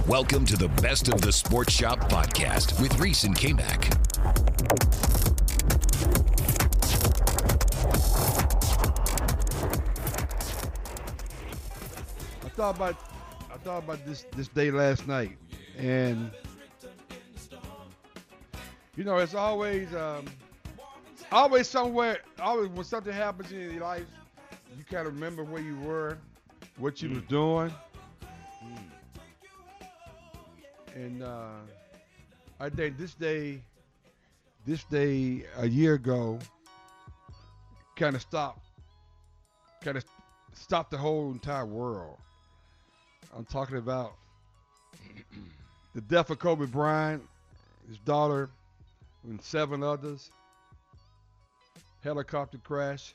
Welcome to the Best of the Sports Shop podcast with Reese and K-Mac. I thought about this day last night, and you know, it's always somewhere. Always when something happens in your life, you kind of remember where you were, what you was doing, and I think this day a year ago, kind of stopped the whole entire world. I'm talking about the death of Kobe Bryant, his daughter, and 7 others. Helicopter crash.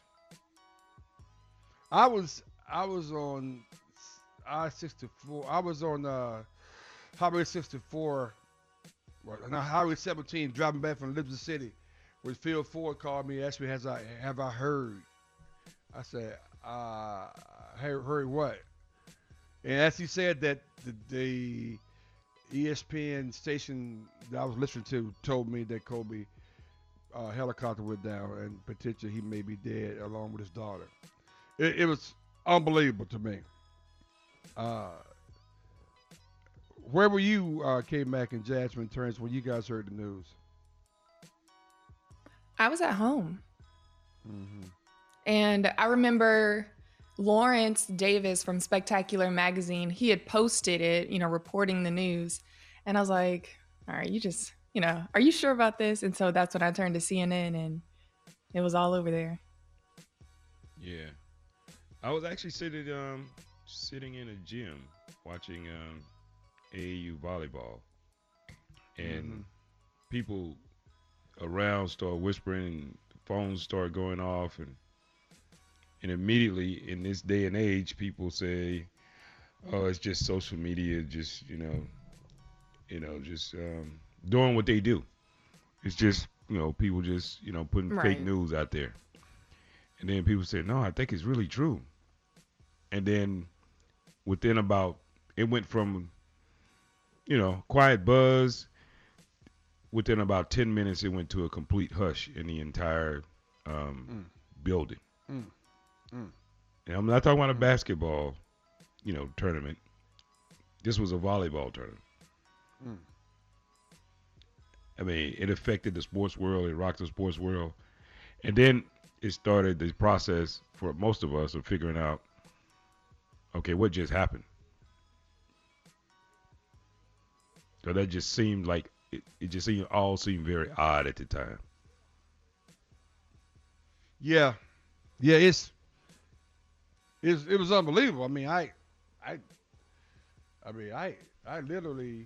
I was on I-64. I was on Highway 64, Highway 17, driving back from Elizabeth City, when Phil Ford called me, asked me, have I heard? I said, heard what? And as he said that, the ESPN station that I was listening to told me that Kobe helicopter went down and potentially he may be dead along with his daughter. It was unbelievable to me. Where were you, K-Mac and Jasmine Turns, when you guys heard the news? I was at home. Mm-hmm. And I remember Lawrence Davis from Spectacular Magazine, he had posted it, reporting the news. And I was like, all right, you just, are you sure about this? And so that's when I turned to CNN and it was all over there. Yeah. I was actually sitting in a gym watching AAU volleyball. And people around start whispering and phones start going off, and immediately in this day and age, people say, "Oh, it's just social media, just doing what they do." It's just people just putting fake news out there, and then people say, "No, I think it's really true." And then within it went from quiet buzz. Within about 10 minutes, it went to a complete hush in the entire building. And I'm not talking about a basketball, tournament. This was a volleyball tournament. I mean, it affected the sports world. It rocked the sports world. And then it started the process for most of us of figuring out, okay, what just happened? So that just seemed like, it just all seemed very odd at the time. Yeah. It was unbelievable. I mean, I literally,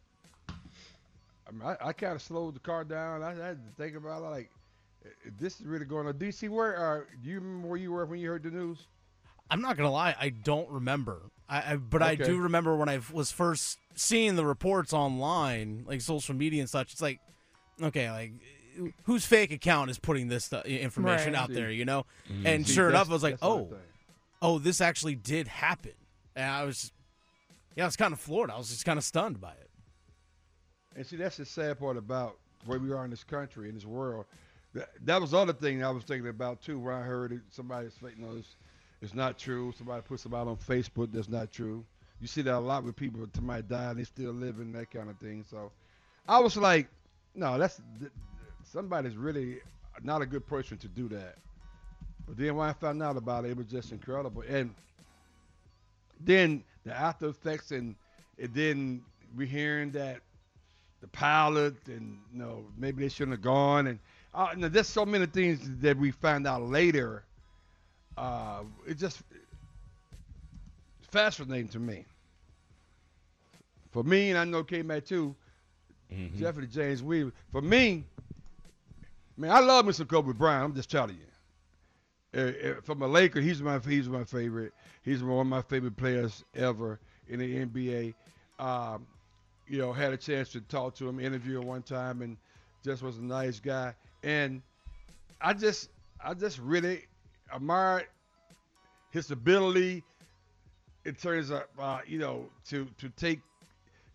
I kind of slowed the car down. I had to think about it, like, this is really going on. DC, do you remember where you were when you heard the news? I'm not gonna lie, I don't remember. But Okay. I do remember when I was first seeing the reports online, like social media and such. It's like, okay, like whose fake account is putting this information out there, And sure enough, I was like, oh, this actually did happen. And I was kind of floored. I was just kind of stunned by it. And see, that's the sad part about where we are in this country, in this world. That was the other thing I was thinking about too, where I heard it, somebody's, it's not true. Somebody put something out on Facebook that's not true. You see that a lot with people, somebody die and they still living, that kind of thing. So I was like, no, somebody's really not a good person to do that. But then when I found out about it, it was just incredible. And then the after effects, and then we hearing that the pilot, and maybe they shouldn't have gone. And there's so many things that we found out later. It just fascinating to me. For me, and I know K-Mac too, Jeffrey James Weaver. For me, man, I love me some Kobe Bryant. I'm just telling you. From a Laker, he's my favorite. He's one of my favorite players ever in the NBA. Had a chance to talk to him, interview him one time, and just was a nice guy. And I just really admired his ability in terms of to take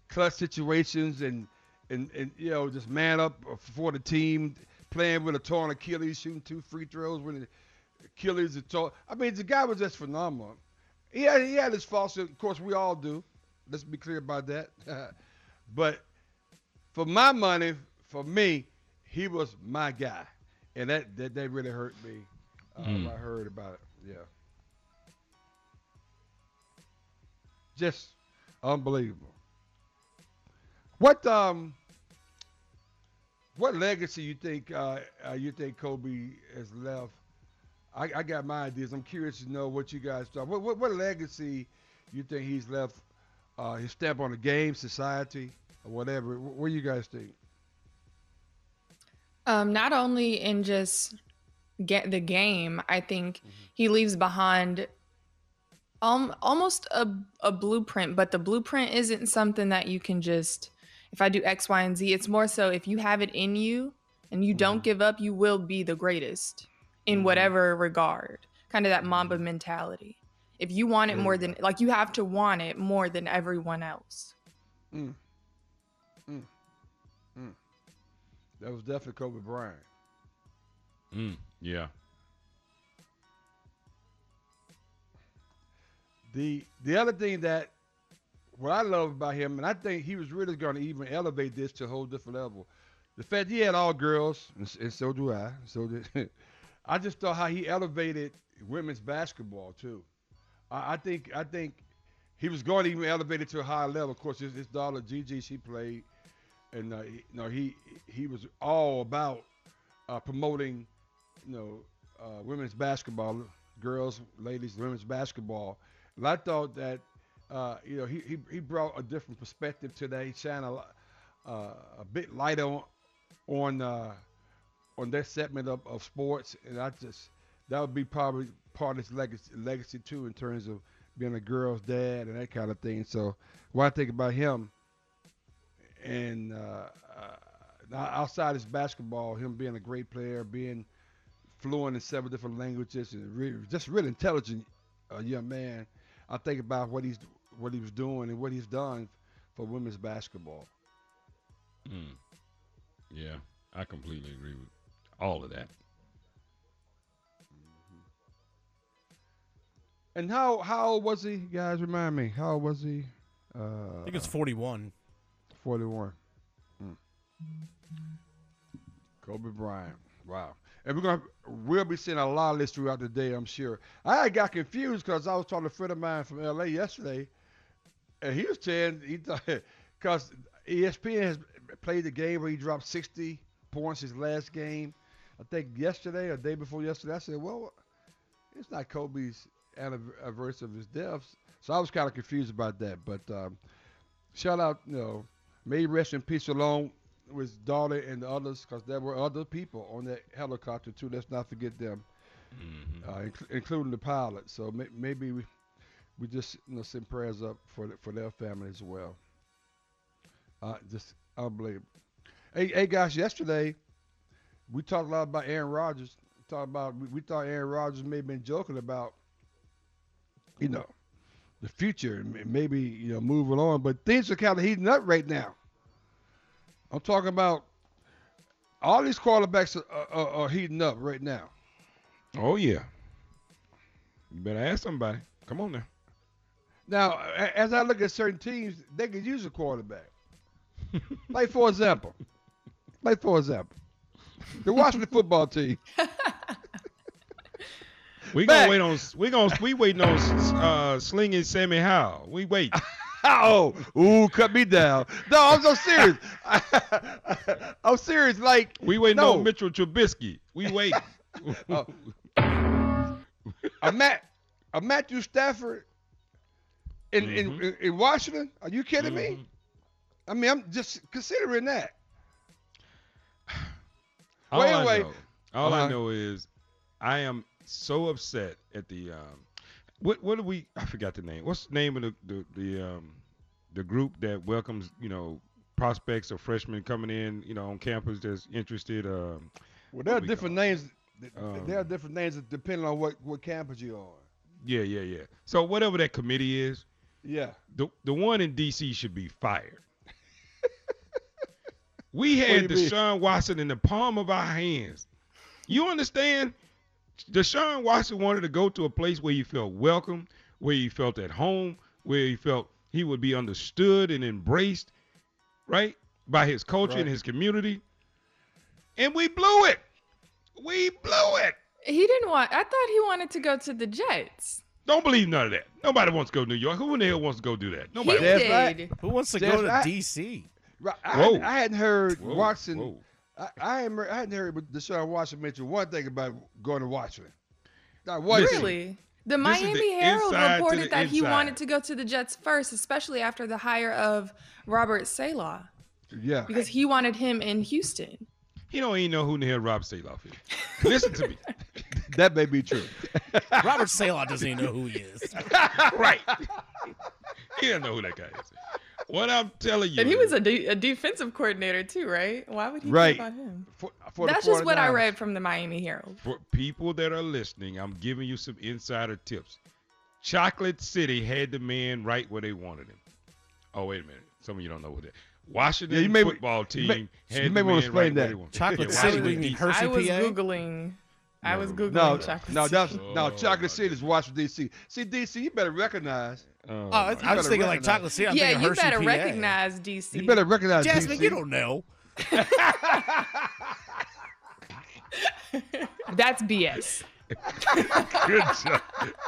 clutch situations and just man up for the team, playing with a torn Achilles, shooting 2 free throws when the Achilles is torn. I mean, the guy was just phenomenal. He had his faults. Of course, we all do. Let's be clear about that. But for my money, for me, he was my guy, and that really hurt me when I heard about it. Yeah, just unbelievable. What legacy you think Kobe has left? I got my ideas. I'm curious to know what you guys thought. What legacy you think he's left? His stamp on the game, society, or whatever. What do you guys think? Not only in just the game, I think he leaves behind almost a blueprint, but the blueprint isn't something that you can just, if I do X, Y, and Z, it's more so if you have it in you and you don't give up, you will be the greatest in whatever regard. Kind of that Mamba mentality. If you want it more than, like, you have to want it more than everyone else. That was definitely Kobe Bryant. Yeah. The other thing that what I love about him, and I think he was really going to even elevate this to a whole different level, the fact he had all girls, and so do I. So did I just thought how he elevated women's basketball too. I think he was going to even elevate it to a higher level. Of course, his daughter Gigi, she played, and he was all about promoting women's basketball, girls, ladies, women's basketball. And I thought that he brought a different perspective to that. He shined a bit light on that segment of sports, and that would be probably part of his legacy too, in terms of being a girl's dad and that kind of thing. So when I think about him, and outside his basketball, him being a great player, being fluent in 7 different languages, and just really intelligent young man, I think about what he was doing and what he's done for women's basketball. Yeah, I completely agree with all of that. And how old was he, guys? Remind me. How old was he? I think it's 41. 41. Kobe Bryant. Wow. And we'll be seeing a lot of this throughout the day, I'm sure. I got confused because I was talking to a friend of mine from LA yesterday, and he was saying because ESPN has played the game where he dropped 60 points his last game, I think yesterday or day before yesterday. I said, well, it's not Kobe's anniversary of his death. So I was kind of confused about that. But shout out, may he rest in peace along with his daughter and the others, because there were other people on that helicopter too. Let's not forget them, including the pilot. So maybe we just send prayers up for their family as well. Just unbelievable. Hey guys, yesterday we talked a lot about Aaron Rodgers. We thought Aaron Rodgers may have been joking about the future and maybe moving on, but things are kind of heating up right now. I'm talking about all these quarterbacks are heating up right now. Oh yeah, you better ask somebody. Come on now. Now, as I look at certain teams, they could use a quarterback. Like for example, the Washington football team. We waiting on slinging Sammy Howell. We wait. Cut me down. No, I'm so serious. I'm serious. Like we waiting on Mitchell Trubisky. We wait. A Matthew Stafford in Washington? Are you kidding me? I mean, I'm just considering that. All I know is I am so upset at the what do we? I forgot the name. What's the name of the group that welcomes prospects or freshmen coming in on campus that's interested? Well, there are different names. There are different names depending on what campus you're on. Yeah. So whatever that committee is, yeah, the one in D.C. should be fired. We had Deshaun Watson in the palm of our hands. You understand? Deshaun Watson wanted to go to a place where he felt welcome, where he felt at home, where he felt he would be understood and embraced, right, by his culture and his community. And we blew it. We blew it. He didn't want. I thought he wanted to go to the Jets. Don't believe none of that. Nobody wants to go to New York. Who in the hell wants to go do that? Nobody. He did. Who wants to go to D.C.? Right. I hadn't heard Watson. I hadn't heard Deshaun Watson mention one thing about going to Washington. Not one thing. Really? The Miami Herald reported that he wanted to go to the Jets first, especially after the hire of Robert Saleh. Yeah. Because he wanted him in Houston. He don't even know who in the hell Rob Saleh is. Listen to me. That may be true. Robert Saleh doesn't even know who he is. Right. He doesn't know who that guy is. What I'm telling you. And he was a defensive coordinator too, right? Why would he care about him? For That's just what I read from the Miami Herald. For people that are listening, I'm giving you some insider tips. Chocolate City had the man right where they wanted him. Oh, wait a minute. Some of you don't know what that. Washington football team had the man right where they wanted him. Chocolate City, we mean Hershey, PA? I was Googling Chocolate City. No, Chocolate City is Washington, D.C. See, D.C., you better recognize. I was thinking like Chocolate City. I'm thinking Hershey, you better PA. recognize D.C. You better recognize Jasmine, D.C. you don't know. That's BS. Good job.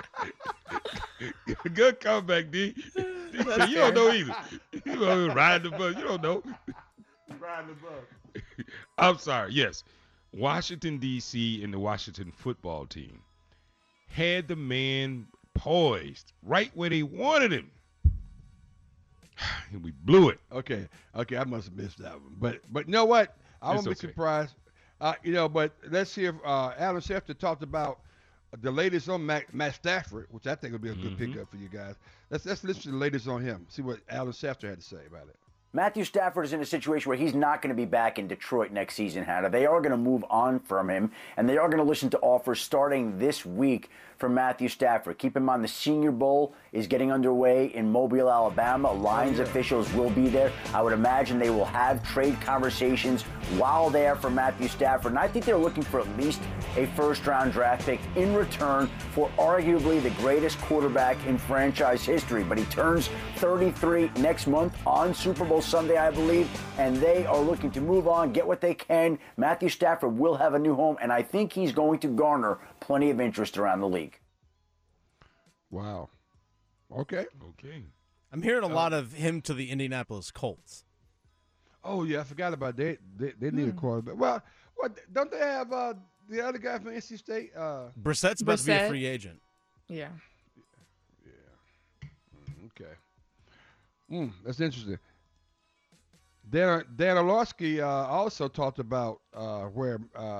Good comeback, D. So you don't know either. You know, riding the bus. You don't know. Riding the bus. I'm sorry. Yes. Washington, D.C. and the Washington football team had the man poised right where they wanted him. And we blew it. Okay, I must have missed that one. But you know what? I won't be surprised. But let's hear Alan Schefter talked about the latest on Matt Stafford, which I think will be a good pickup for you guys. Let's listen to the latest on him. See what Alan Schefter had to say about it. Matthew Stafford is in a situation where he's not going to be back in Detroit next season, Hannah. They are going to move on from him, and they are going to listen to offers starting this week for Matthew Stafford. Keep in mind the Senior Bowl is getting underway in Mobile, Alabama. Lions officials will be there. I would imagine they will have trade conversations while there for Matthew Stafford, and I think they're looking for at least a first-round draft pick in return for arguably the greatest quarterback in franchise history. But he turns 33 next month on Super Bowl Sunday, I believe, and they are looking to move on, get what they can. Matthew Stafford will have a new home, and I think he's going to garner plenty of interest around the league. Wow. Okay. I'm hearing a lot of him to the Indianapolis Colts. Oh, yeah, I forgot about that. They need a quarterback. Well, don't they have the other guy from NC State? Brissett's about to be a free agent. Yeah. Okay. That's interesting. Dan Orlovsky also talked about where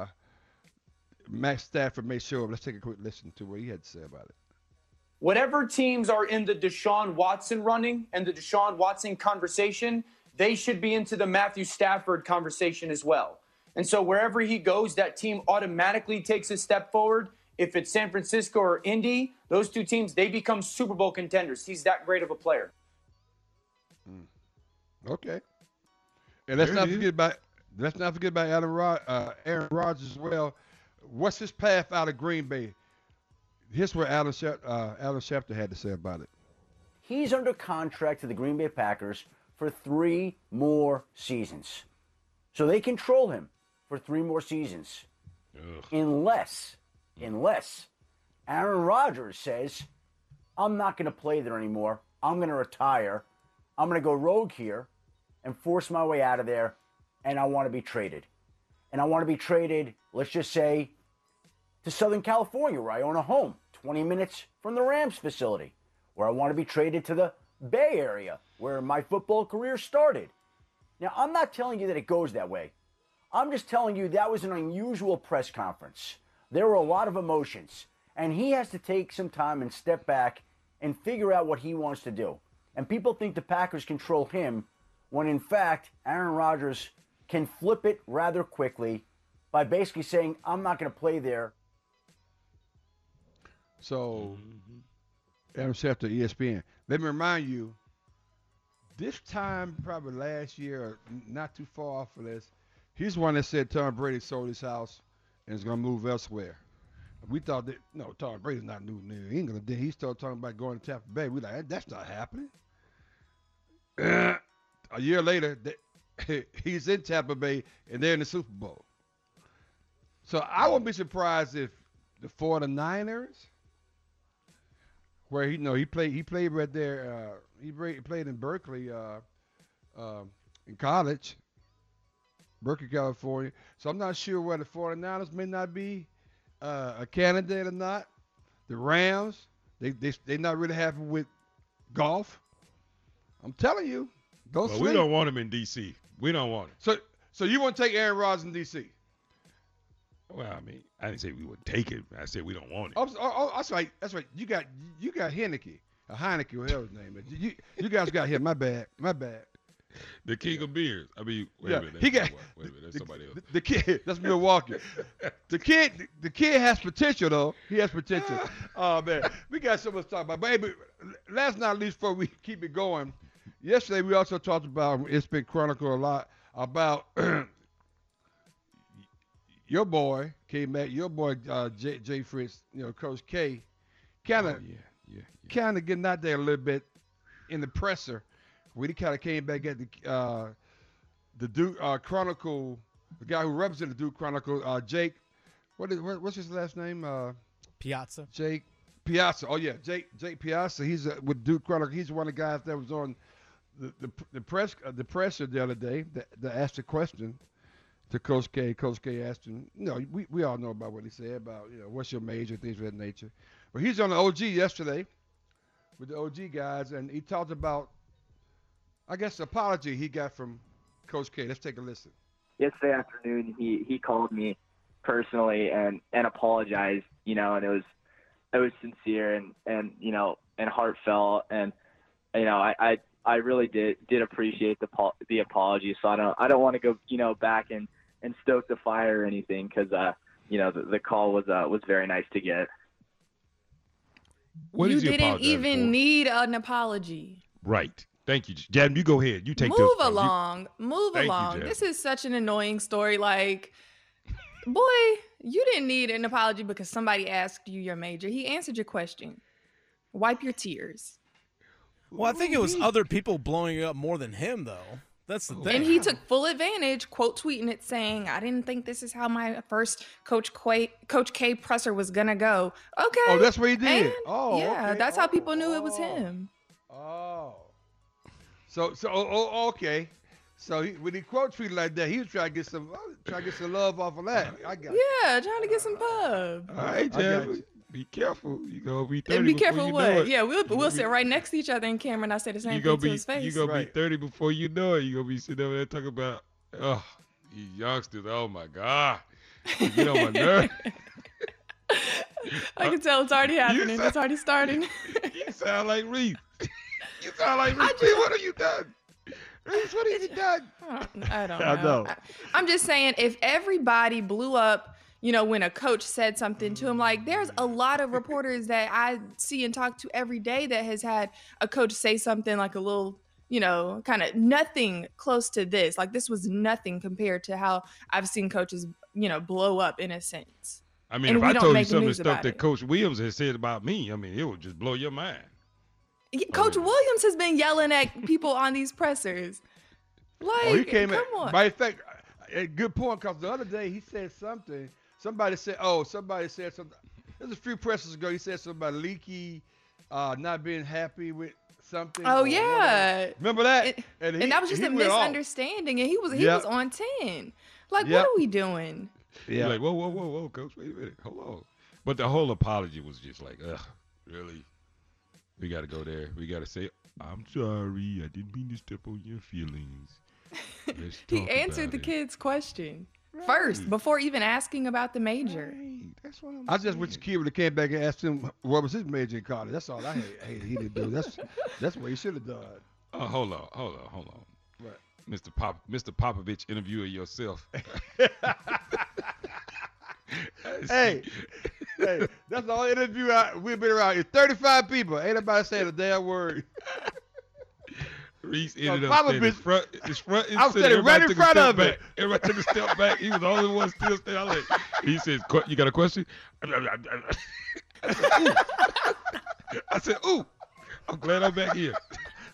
Matt Stafford may show up. Let's take a quick listen to what he had to say about it. Whatever teams are in the Deshaun Watson running and the Deshaun Watson conversation, they should be into the Matthew Stafford conversation as well. And so wherever he goes, that team automatically takes a step forward. If it's San Francisco or Indy, those two teams, they become Super Bowl contenders. He's that great of a player. Okay. And let's not forget about Aaron Rodgers as well. What's his path out of Green Bay? Here's what Alan Schefter had to say about it. He's under contract to the Green Bay Packers for 3 more seasons. So they control him for 3 more seasons. Unless Aaron Rodgers says, I'm not going to play there anymore. I'm going to retire. I'm going to go rogue here and force my way out of there, and I want to be traded. And I want to be traded, let's just say, to Southern California, where I own a home, 20 minutes from the Rams facility, where I want to be traded to the Bay Area, where my football career started. Now, I'm not telling you that it goes that way. I'm just telling you that was an unusual press conference. There were a lot of emotions, and he has to take some time and step back and figure out what he wants to do. And people think the Packers control him, when in fact, Aaron Rodgers can flip it rather quickly by basically saying, I'm not going to play there. So, Adam Schefter, ESPN. Let me remind you, this time, probably last year, or not too far off of this, he's the one that said Tom Brady sold his house and is going to move elsewhere. We thought that, no, Tom Brady's not moving to England. Then he started talking about going to Tampa Bay. We like, that's not happening. A year later, he's in Tampa Bay, and they're in the Super Bowl. So I wouldn't be surprised if the 49ers, where he played right there. He played in Berkeley in college, Berkeley, California. So I'm not sure whether the 49ers may not be a candidate or not. The Rams, they're not really happy with Goff. I'm telling you, we don't want him in D.C. We don't want him. So you want to take Aaron Rodgers in D.C.? Well, I mean, I didn't say we would take him. I said we don't want him. That's right. You got Heineke, whatever his name is. You guys got him. My bad. The king of beers. I mean, wait a minute. That's somebody else. The kid. That's Milwaukee. The kid has potential, though. He has potential. Oh man, we got so much to talk about. But last but not least, before we keep it going, yesterday we also talked about. It's been chronicled a lot about your boy Jay Fritz. Coach K, kind of getting out there a little bit in the presser. When he kind of came back at the Duke Chronicle, the guy who represented the Duke Chronicle, Jake, what's his last name? Piazza. Jake Piazza. Oh yeah, Jake Piazza. He's with Duke Chronicle. He's one of the guys that was on the presser the other day that asked a question to Coach K. Coach K asked him. We all know about what he said about what's your major, things of that nature. But he's on the OG yesterday with the OG guys, and he talked about, I guess, the apology he got from Coach K. Let's take a listen. Yesterday afternoon, he called me personally and apologized, and it was sincere and heartfelt, and I really did appreciate the apology. So I don't want to go back and stoke the fire or anything, because the call was very nice to get. You didn't even need an apology. Right. Thank you, Jam. You go ahead. You take Move this. along. This is such an annoying story. Like, boy, you didn't need an apology because somebody asked you your major. He answered your question. Wipe your tears. Well, I think it was other people blowing it up more than him, though. That's the thing. And he took full advantage, quote tweeting it, saying, "I didn't think this is how my first Coach K presser was gonna go." Okay. Oh, that's what he did. Yeah, okay. That's how people knew it was him. Oh. So okay. So when he quote tweeted like that, he was trying to get some love off of that. I got trying to get some pub. All right, Jam. Be careful. You gonna be 30. And be careful you what? know it. Yeah, we'll sit right next to each other in camera and I say the same thing to his face. You gonna be 30 before you know it. You gonna be sitting over there talking about, these youngsters. Oh my God, you get on my nerve. I can tell it's already happening. It's already starting. You sound like Reese. You sound like Reese. What have you done? Reese, what have you done? I don't know. I'm just saying, if everybody blew up, when a coach said something to him, like, there's a lot of reporters that I see and talk to every day that has had a coach say something like a little, kind of nothing close to this. Like, this was nothing compared to how I've seen coaches, blow up in a sense. I mean, if I told you some of the stuff that Coach Williams has said about me, I mean, it would just blow your mind. Coach Williams has been yelling at people on these pressers. Like, he came come on. By fact, a good point, because the other day he said something. Somebody said something. There's a few pressers ago. He said something about Leaky not being happy with something. Oh yeah, whatever. Remember that? And that was just a misunderstanding. And he was on 10. Like, what are we doing? Yeah. Like, whoa, Coach, wait a minute, hold on. But the whole apology was just like, really? We got to go there. We got to say, I'm sorry. I didn't mean to step on your feelings. He answered the kid's question first before even asking about the major. Right. That's what I just wish the kid would have came back and asked him what was his major in college. That's all I hated he didn't do. That's what he should have done. Oh, hold on. Right. Mr. Popovich, interviewer yourself. Hey, that's the only interview we've been around. It's 35 people. Ain't nobody saying a damn word. Reese ended Mama up standing bitch. his front. I was standing right in front of it. Everybody took a step back. He was the only one still standing. He says, "You got a question?" I said, "Ooh, I'm glad I'm back here."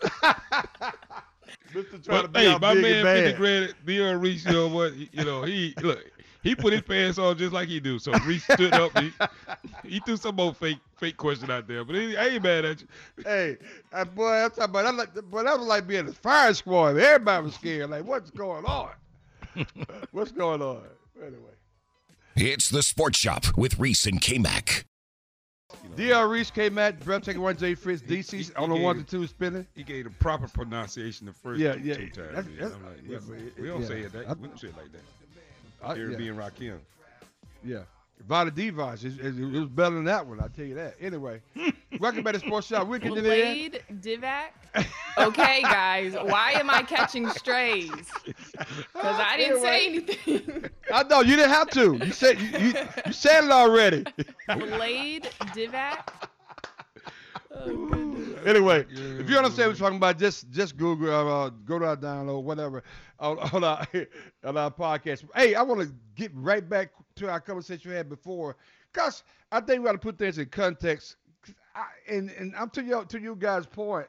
Mr. But, hey, my man, 50 grand, Dion Reese, you know what? He put his pants on just like he do. So Reese stood up. He threw some more fake question out there. But I ain't mad at you. Hey, boy, I'm talking about that was like being a fire squad. Everybody was scared. Like, what's going on? What's going on? Anyway. It's the Sports Shop with Reese and K-Mac. D.R. Reese, K-Mac, breathtaking one, Jay Fritz, DC on the 1 to 2 spinning. He gave the proper pronunciation the first two times. We don't say it like that. Caribbean Rakim. Yeah. Vada Divas. It was better than that one, I'll tell you that. Anyway, welcome back to Sports Shop. We're getting Blade Divac. Okay, guys, why am I catching strays? Because I didn't say anything. I know you didn't have to. You said you said it already. Blade Divac. Anyway, if you understand what we're talking about, just Google, go to our download, whatever, on our podcast. Hey, I want to get right back to our conversation we had before, because I think we got to put things in context. And I'm to you guys' point,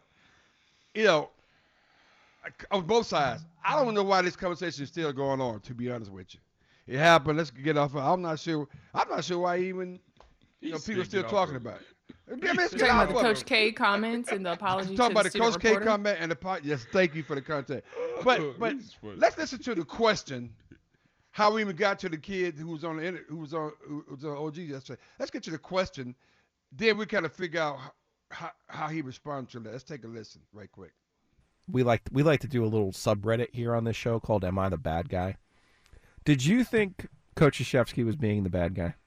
on both sides. I don't know why this conversation is still going on, to be honest with you. It happened. Let's get off. I'm not sure why even people still talking about it. You're talking about the Coach K comments and the apology. Talking about the Coach K reporter? comment and the yes, thank you for the content. But let's listen to the question. How we even got to the kid who was on OG yesterday. Let's get to the question. Then we kind of figure out how he responded to that. Let's take a listen right quick. We like to do a little subreddit here on this show called "Am I the Bad Guy?" Did you think Coach Krzyzewski was being the bad guy?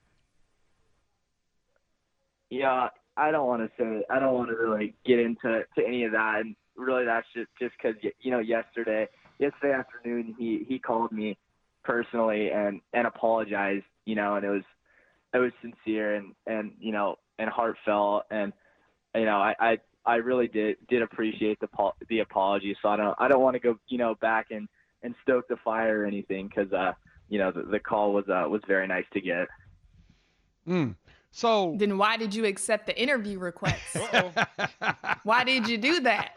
Yeah, I don't want to really get into any of that, and really that's just because yesterday afternoon he called me personally and apologized, and it was sincere and heartfelt, and I really did appreciate the apology. So I don't want to go back and stoke the fire or anything, because the call was very nice to get. So then why did you accept the interview request? Why did you do that?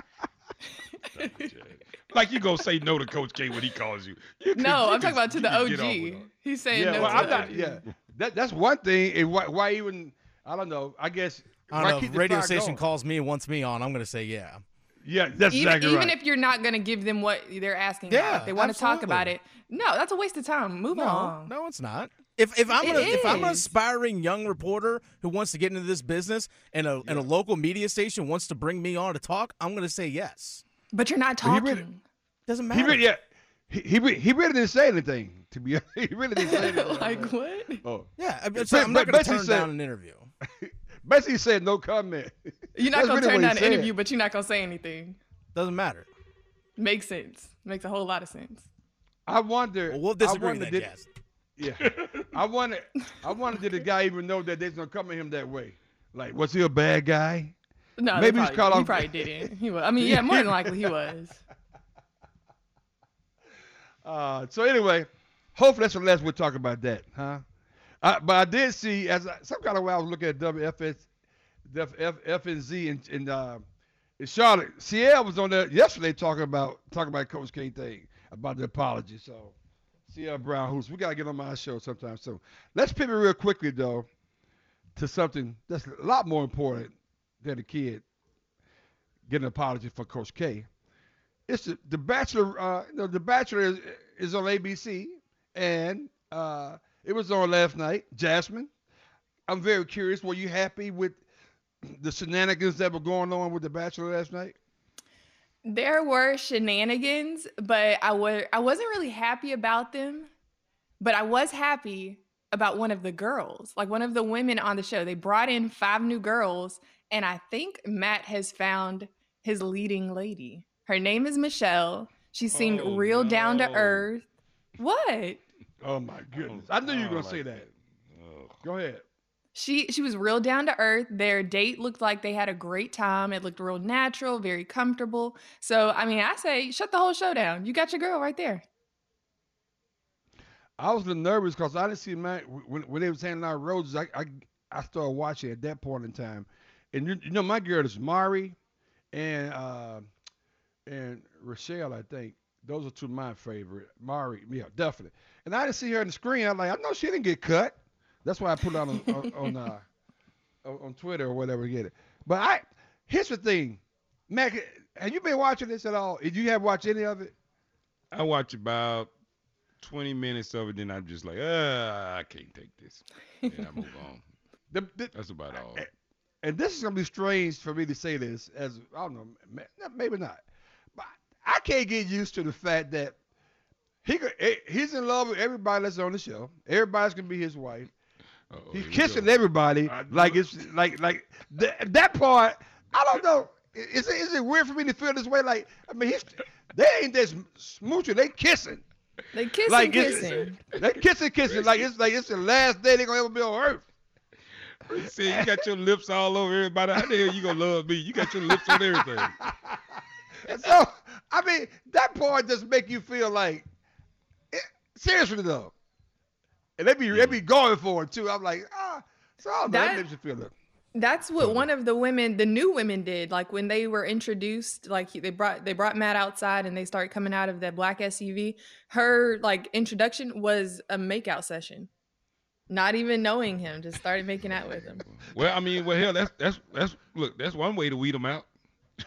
Like you gonna say no to Coach K when he calls you? No, I'm talking about to the OG. He's saying no to the OG. Yeah, that's one thing. And why even? I don't know. I guess. I don't know. If radio station calls me and wants me on, I'm gonna say yeah. Yeah, that's exactly right. Even if you're not gonna give them what they're asking, if they want to talk about it, no, that's a waste of time. Move on. No, it's not. If I'm an aspiring young reporter who wants to get into this business and a local media station wants to bring me on to talk, I'm going to say yes. But you're not talking. Doesn't matter. He really didn't say anything. To be honest, he really didn't say anything. Like what? Oh yeah, so I'm not going to turn down an interview. Basically, said no comment. You're not going to turn down an interview, but you're not going to say anything. Doesn't matter. Makes sense. Makes a whole lot of sense. I wonder. Well, we'll disagree with that, yes. Yeah, I wondered did the guy even know that they're gonna come at him that way? Like, was he a bad guy? No, maybe he probably didn't. He was. I mean, yeah, more than likely he was. So anyway, hopefully that's the last we'll talk about that, huh? But I did see some kind of way I was looking at FNZ in Charlotte. Sierra was on there yesterday talking about Coach K thing about the apology. So. Sierra Brown, who's we gotta get on my show sometime soon. Let's pivot real quickly though to something that's a lot more important than a kid getting an apology for Coach K. It's the Bachelor. The Bachelor is on ABC, and it was on last night. Jasmine, I'm very curious. Were you happy with the shenanigans that were going on with the Bachelor last night? There were shenanigans, but I wasn't really happy about them. But I was happy about one of the girls, like one of the women on the show. They brought in 5 new girls, and I think Matt has found his leading lady. Her name is Michelle. She seemed real down to earth. What? Oh my goodness! I knew you were gonna say that. Go ahead. She was real down to earth. Their date looked like they had a great time. It looked real natural, very comfortable. So, I mean, I say shut the whole show down. You got your girl right there. I was a little nervous because I didn't see man when they was handing out roses. I started watching at that point in time, and you know my girl is Mari and Rochelle. I think those are two of my favorite. Mari, yeah, definitely. And I didn't see her on the screen. I'm like, I know she didn't get cut. That's why I put it on Twitter or whatever to get it. But here's the thing, Mac. Have you been watching this at all? Did you have watched any of it? I watch about 20 minutes of it, then I'm just like, I can't take this. And I move on. That's about all. And this is gonna be strange for me to say this, as I don't know, maybe not, but I can't get used to the fact that he's in love with everybody that's on the show. Everybody's gonna be his wife. He's kissing everybody like it's like that part. I don't know. Is it weird for me to feel this way? Like, I mean, they ain't just smooching, they kissing. They kissing, like kissing. They kissing like it's the last day they gonna ever be on earth. See, you got your lips all over everybody. How the hell you gonna love me? You got your lips on everything. So, I mean, that part just make you feel like, seriously though. And they be going for it too. I'm like, so I don't know, that makes you feel it. That's what one of the women, the new women did. Like when they were introduced, like they brought Matt outside and they started coming out of that black SUV. Her like introduction was a makeout session. Not even knowing him, just started making out with him. Well, I mean, hell, that's one way to weed them out.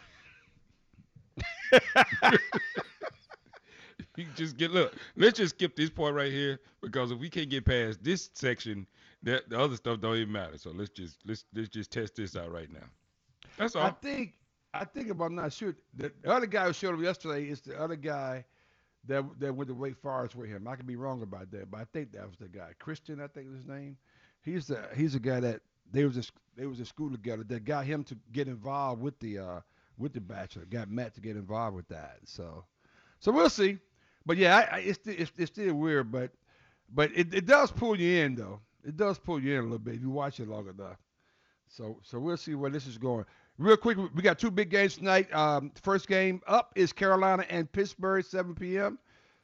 You just let's just skip this part right here, because if we can't get past this section, the other stuff don't even matter. So let's just test this out right now. That's all. I think if I'm not sure, the other guy who showed up yesterday is the other guy that went to Wake Forest with him. I could be wrong about that, but I think that was the guy. Christian, I think was his name. He's the guy that they was in school together that got him to get involved with the Bachelor. Got Matt to get involved with that. So we'll see. But yeah, it's still weird, but it does pull you in though. It does pull you in a little bit if you watch it long enough. So we'll see where this is going. Real quick, we got two big games tonight. First game up is Carolina and Pittsburgh, 7 p.m.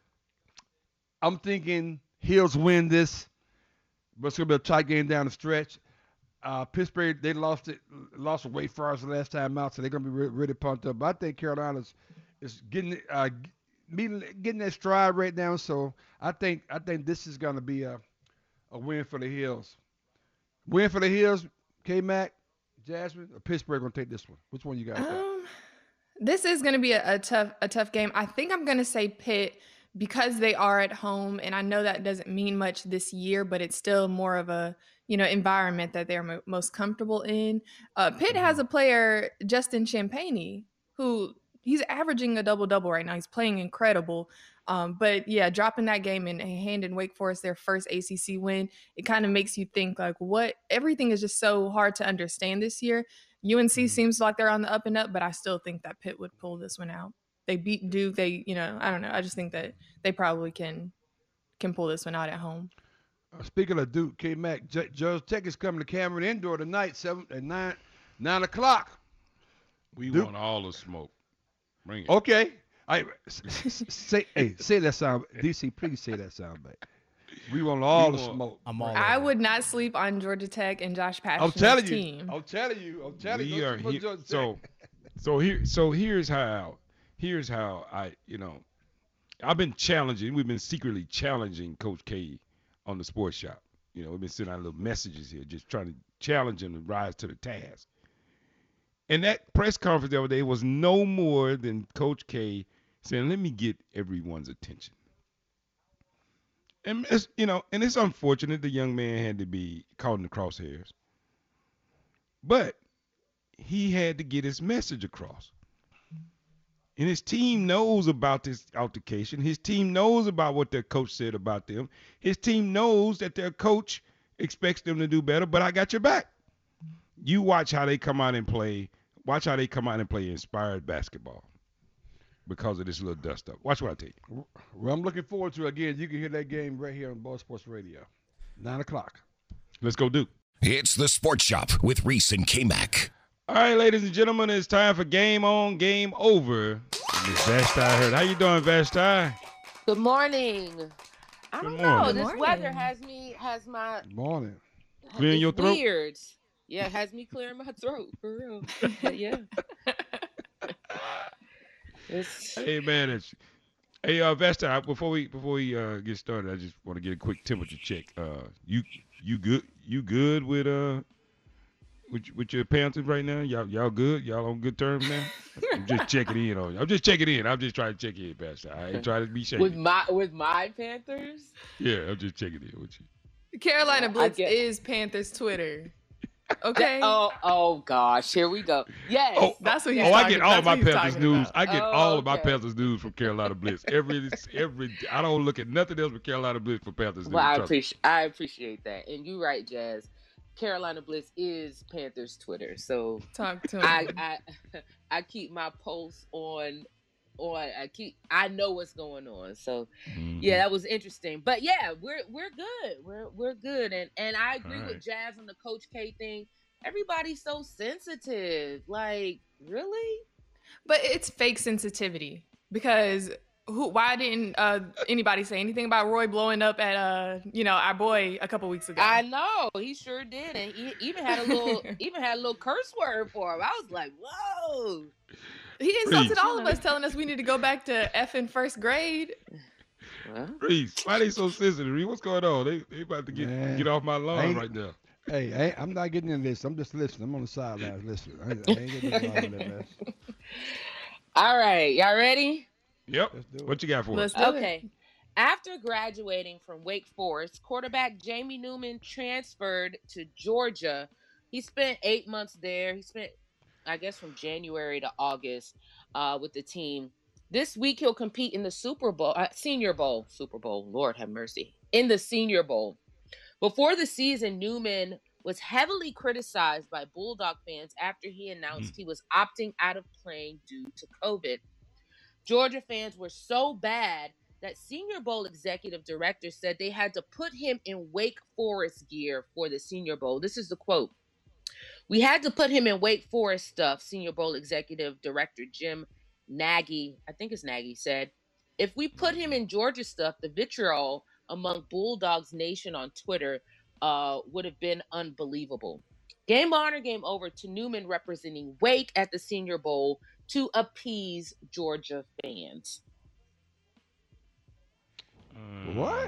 I'm thinking Heels win this, but it's gonna be a tight game down the stretch. Pittsburgh, they lost to Wake Forest the last time out, so they're gonna be really pumped up. But I think Carolina's is getting that stride right now. So I think this is gonna be a win for the Heels. Win for the Heels, K-Mac, Jasmine, or Pittsburgh gonna take this one? Which one you guys got? This is gonna be a tough game. I think I'm gonna say Pitt, because they are at home, and I know that doesn't mean much this year, but it's still more of a environment that they're most comfortable in. Pitt has a player, Justin Champagnie, who he's averaging a double-double right now. He's playing incredible. But yeah, dropping that game and handing Wake Forest their first ACC win, it kind of makes you think like, everything is just so hard to understand this year. UNC seems like they're on the up and up, but I still think that Pitt would pull this one out. They beat Duke. I don't know. I just think that they probably can pull this one out at home. Speaking of Duke, K-Mac, Georgia Tech is coming to Cameron Indoor tonight, 9 o'clock. We want all the smoke. Bring it. Okay. Say that sound, DC. Please say that sound back. We want all the smoke. I would not sleep on Georgia Tech and Josh Pastner's team. I'm telling you. We are here. So here's how I've been challenging. We've been secretly challenging Coach K on the Sports Shop. We've been sending out little messages here, just trying to challenge him to rise to the task. And that press conference the other day was no more than Coach K saying, "Let me get everyone's attention." And it's unfortunate the young man had to be caught in the crosshairs, but he had to get his message across. And his team knows about this altercation. His team knows about what their coach said about them. His team knows that their coach expects them to do better, but I got your back. You watch how they come out and play. Watch how they come out and play inspired basketball because of this little dust up. Watch what I tell you. Well, I'm looking forward to it. Again, you can hear that game right here on Ball Sports Radio. 9 o'clock. Let's go Duke. It's the Sports Shop with Reese and K-Mac. All right, ladies and gentlemen, it's time for Game On, Game Over. Miss Vashti Hurd. How you doing, Vashti? Good morning. I don't know. This weather has my morning. Clearing your throat? Weird. Yeah, it has me clearing my throat for real. Yeah. Hey man, hey Vashti, before we get started, I just want to get a quick temperature check. You good with your Panthers right now? Y'all good? Y'all on good terms now? I'm just checking in on you. I'm just checking in. I'm just trying to check in, Vashti. I ain't trying to be shady. With my Panthers? Yeah, I'm just checking in with you. Carolina Blitz is Panthers Twitter. Okay. Oh gosh, here we go. Yes, that's what he's I get all my Panthers news. About. I get all of my Panthers news from Carolina Blitz. Every I don't look at nothing else but Carolina Blitz for Panthers news. Well, I appreciate that, and you're right, Jazz. Carolina Blitz is Panthers Twitter, so talk to him. I keep my posts on. I know what's going on. So yeah, that was interesting. But yeah, we're good. We're good. And I agree with Jazz on the Coach K thing. Everybody's so sensitive. Like, really? But it's fake sensitivity because why didn't anybody say anything about Roy blowing up at our boy a couple weeks ago? I know, he sure did. And he even had a little curse word for him. I was like, whoa. He insulted all of us, telling us we need to go back to F in first grade. Reese, why they so sensitive? Reese, what's going on? They about to get off my lawn right now. Hey, I'm not getting into this. I'm just listening. I'm on the sidelines listening. I ain't getting involved in that mess. All right, y'all ready? Yep. What you got for us? Okay. After graduating from Wake Forest, quarterback Jamie Newman transferred to Georgia. He spent 8 months there. He spent, I guess, from January to August with the team. This week, he'll compete in the Senior Bowl. Lord have mercy. In the Senior Bowl. Before the season, Newman was heavily criticized by Bulldog fans after he announced he was opting out of playing due to COVID. Georgia fans were so bad that Senior Bowl executive director said they had to put him in Wake Forest gear for the Senior Bowl. This is the quote. "We had to put him in Wake Forest stuff," Senior Bowl executive director Jim Nagy, I think it's Nagy, said. "If we put him in Georgia stuff, the vitriol among Bulldogs Nation on Twitter would have been unbelievable." Game on or game over to Newman representing Wake at the Senior Bowl to appease Georgia fans. What?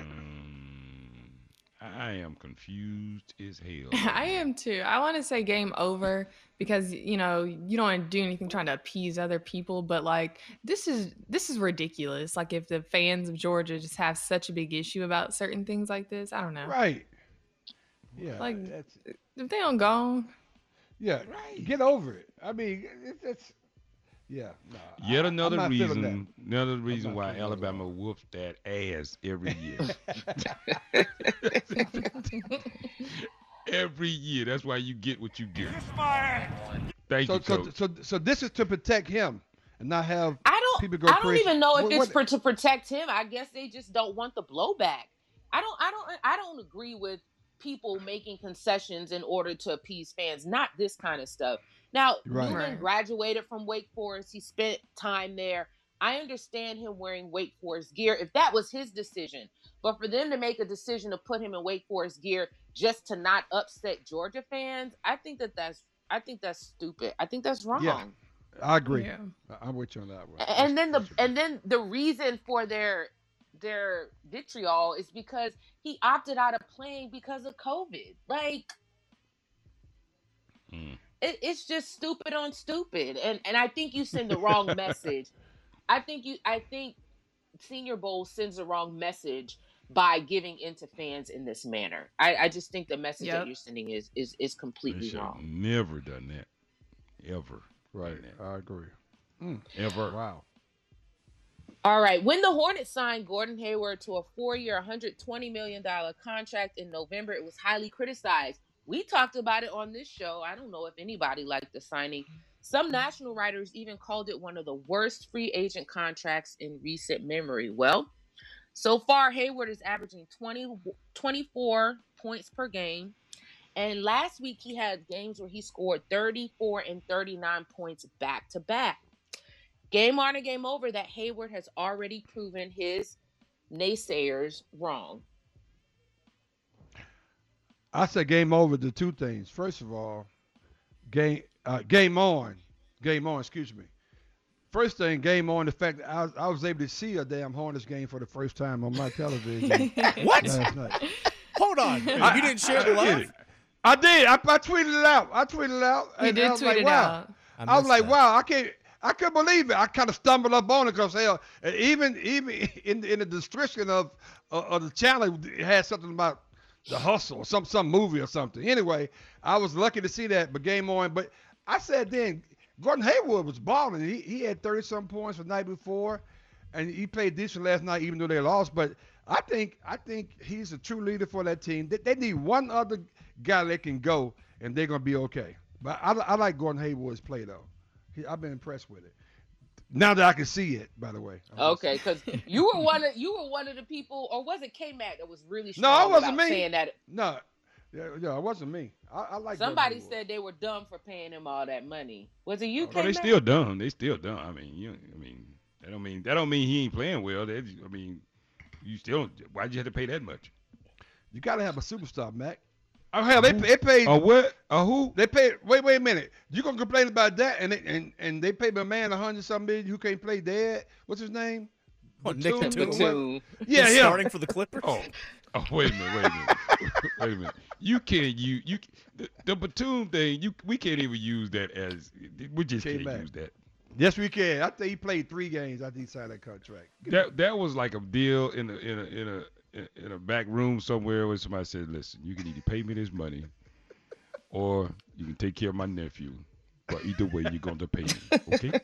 I am confused as hell. I am too. I want to say game over because, you don't want to do anything trying to appease other people. But like, this is ridiculous. Like if the fans of Georgia just have such a big issue about certain things like this, I don't know. Right. Yeah. Like if they don't go. Yeah. Right. Get over it. I mean, it's. Yeah. No, Yet another reason why Alabama whoops that ass every year. Every year. That's why you get what you get. Thank you, Coach. So this is to protect him and not have people go crazy. I don't even know if it's to protect him. I guess they just don't want the blowback. I don't agree with people making concessions in order to appease fans. Not this kind of stuff. Now, Newman graduated from Wake Forest. He spent time there. I understand him wearing Wake Forest gear if that was his decision. But for them to make a decision to put him in Wake Forest gear just to not upset Georgia fans, I think that's stupid. I think that's wrong. Yeah, I agree. Yeah. I'm with you on that one. And then the reason for their vitriol is because he opted out of playing because of COVID. Like, it's just stupid on stupid. And I think you send the wrong message. I think Senior Bowl sends the wrong message by giving into fans in this manner. I just think the message that you're sending is completely wrong. Never done that. Ever. Right. I agree. Ever. Wow. All right. When the Hornets signed Gordon Hayward to a 4-year, $120 million contract in November, it was highly criticized. We talked about it on this show. I don't know if anybody liked the signing. Some national writers even called it one of the worst free agent contracts in recent memory. Well, so far, Hayward is averaging 24 points per game, And last week he had games where he scored 34 and 39 points back to back. Game on and game over that Hayward has already proven his naysayers wrong. I say game over to two things. First of all, game on. Excuse me. First thing, game on. The fact that I was able to see a damn Hornets game for the first time on my television. What? Last night. Hold on. You didn't share the love? I did. I tweeted it out. He did tweet it out. I was like, wow, I couldn't believe it. I kind of stumbled up on it because hell, even in the description of the channel, it had something about The Hustle or some movie or something. Anyway, I was lucky to see that, but game on. But I said then, Gordon Hayward was balling. He had 30-some points the night before, and he played decent last night, even though they lost. But I think he's a true leader for that team. They need one other guy that can go, and they're gonna be okay. But I like Gordon Hayward's play though. I've been impressed with it. Now that I can see it, by the way. Okay, because you were one of the people, or was it K-Mac that was really strong? No, it wasn't about me. saying that? No, it wasn't me. I like. Somebody said they were dumb for paying him all that money. Was it you, Oh, K-Mac? they still dumb. I mean, that don't mean he ain't playing well. You still. Why'd you have to pay that much? You gotta have a superstar, Mac. Oh hell, they paid. What? Who? They paid. Wait a minute. You gonna complain about that? And they paid my man $100-something million who can't play dead. What's his name? What, Nick Batum. Yeah, He's yeah. starting for the Clippers. Oh, wait a minute. You can't the Batum thing. We can't even use that as. We just can't use that. Yes, we can. I think he played 3 games after he signed that contract. That was like a deal in a back room somewhere where somebody said, "Listen, you can either pay me this money, or you can take care of my nephew. But either way, you're going to pay me. Okay?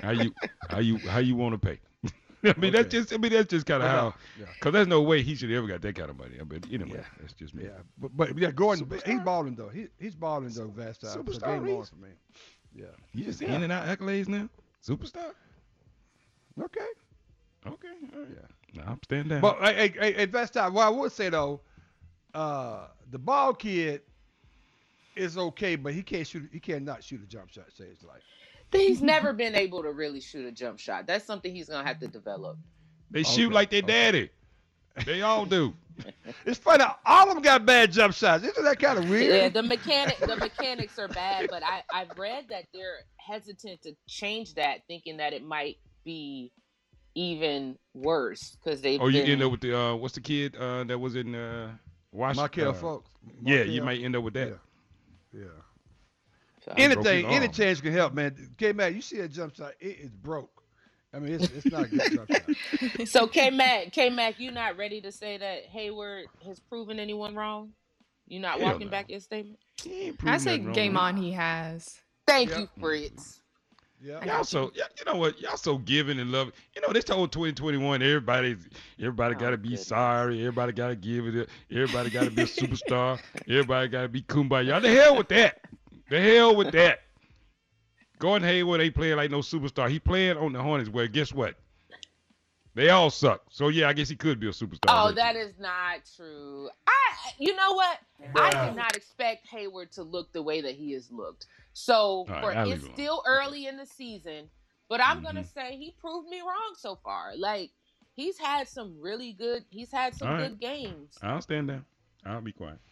How you want to pay?" I mean, Okay. that's just kind of how. Yeah. Because there's no way he should ever got that kind of money. I mean, anyway, Yeah. that's just me. Yeah, but yeah, Gordon, he's balling though. He's balling though, vast time. So Superstar game on Reese. for me. Yeah. You just in and out accolades now. Superstar. Okay. Okay. All right. Yeah. No, I'm standing down. But hey, vast time. What I would say though, the ball kid is okay, but he can't shoot. He cannot shoot a jump shot. Say his life. He's never been able to really shoot a jump shot. That's something he's gonna have to develop. They shoot like their daddy. They all do. It's funny. All of them got bad jump shots. Isn't that kind of weird? Yeah, the mechanics are bad, but I've read that they're hesitant to change that, thinking that it might be even worse because they've. Oh, you been... end up with the what's the kid that was in Washington? Markel Fultz. Yeah, you might end up with that. Yeah. So, Any change can help, man. K-Mac, you see a jump shot, it is broke. I mean, it's not a good jump shot. So K-Mac, you not ready to say that Hayward has proven anyone wrong? You not Hell walking no. back your statement? I say game on he has. Thank you, Fritz. Yeah. Y'all so you know what? Y'all so giving and loving. You know, this whole 2021, everybody got to be goodness. sorry. Everybody got to give it. Everybody got to be a superstar. Everybody got to be kumbaya. The hell with that. The hell with that. Gordon Hayward ain't playing like no superstar. He playing on the Hornets where, guess what? They all suck. So, yeah, I guess he could be a superstar. Oh, that is not true. You know what? I did not expect Hayward to look the way that he has looked. So, it's still early in the season, but I'm going to say he proved me wrong so far. Like, he's had some good games. I'll stand down. I'll be quiet.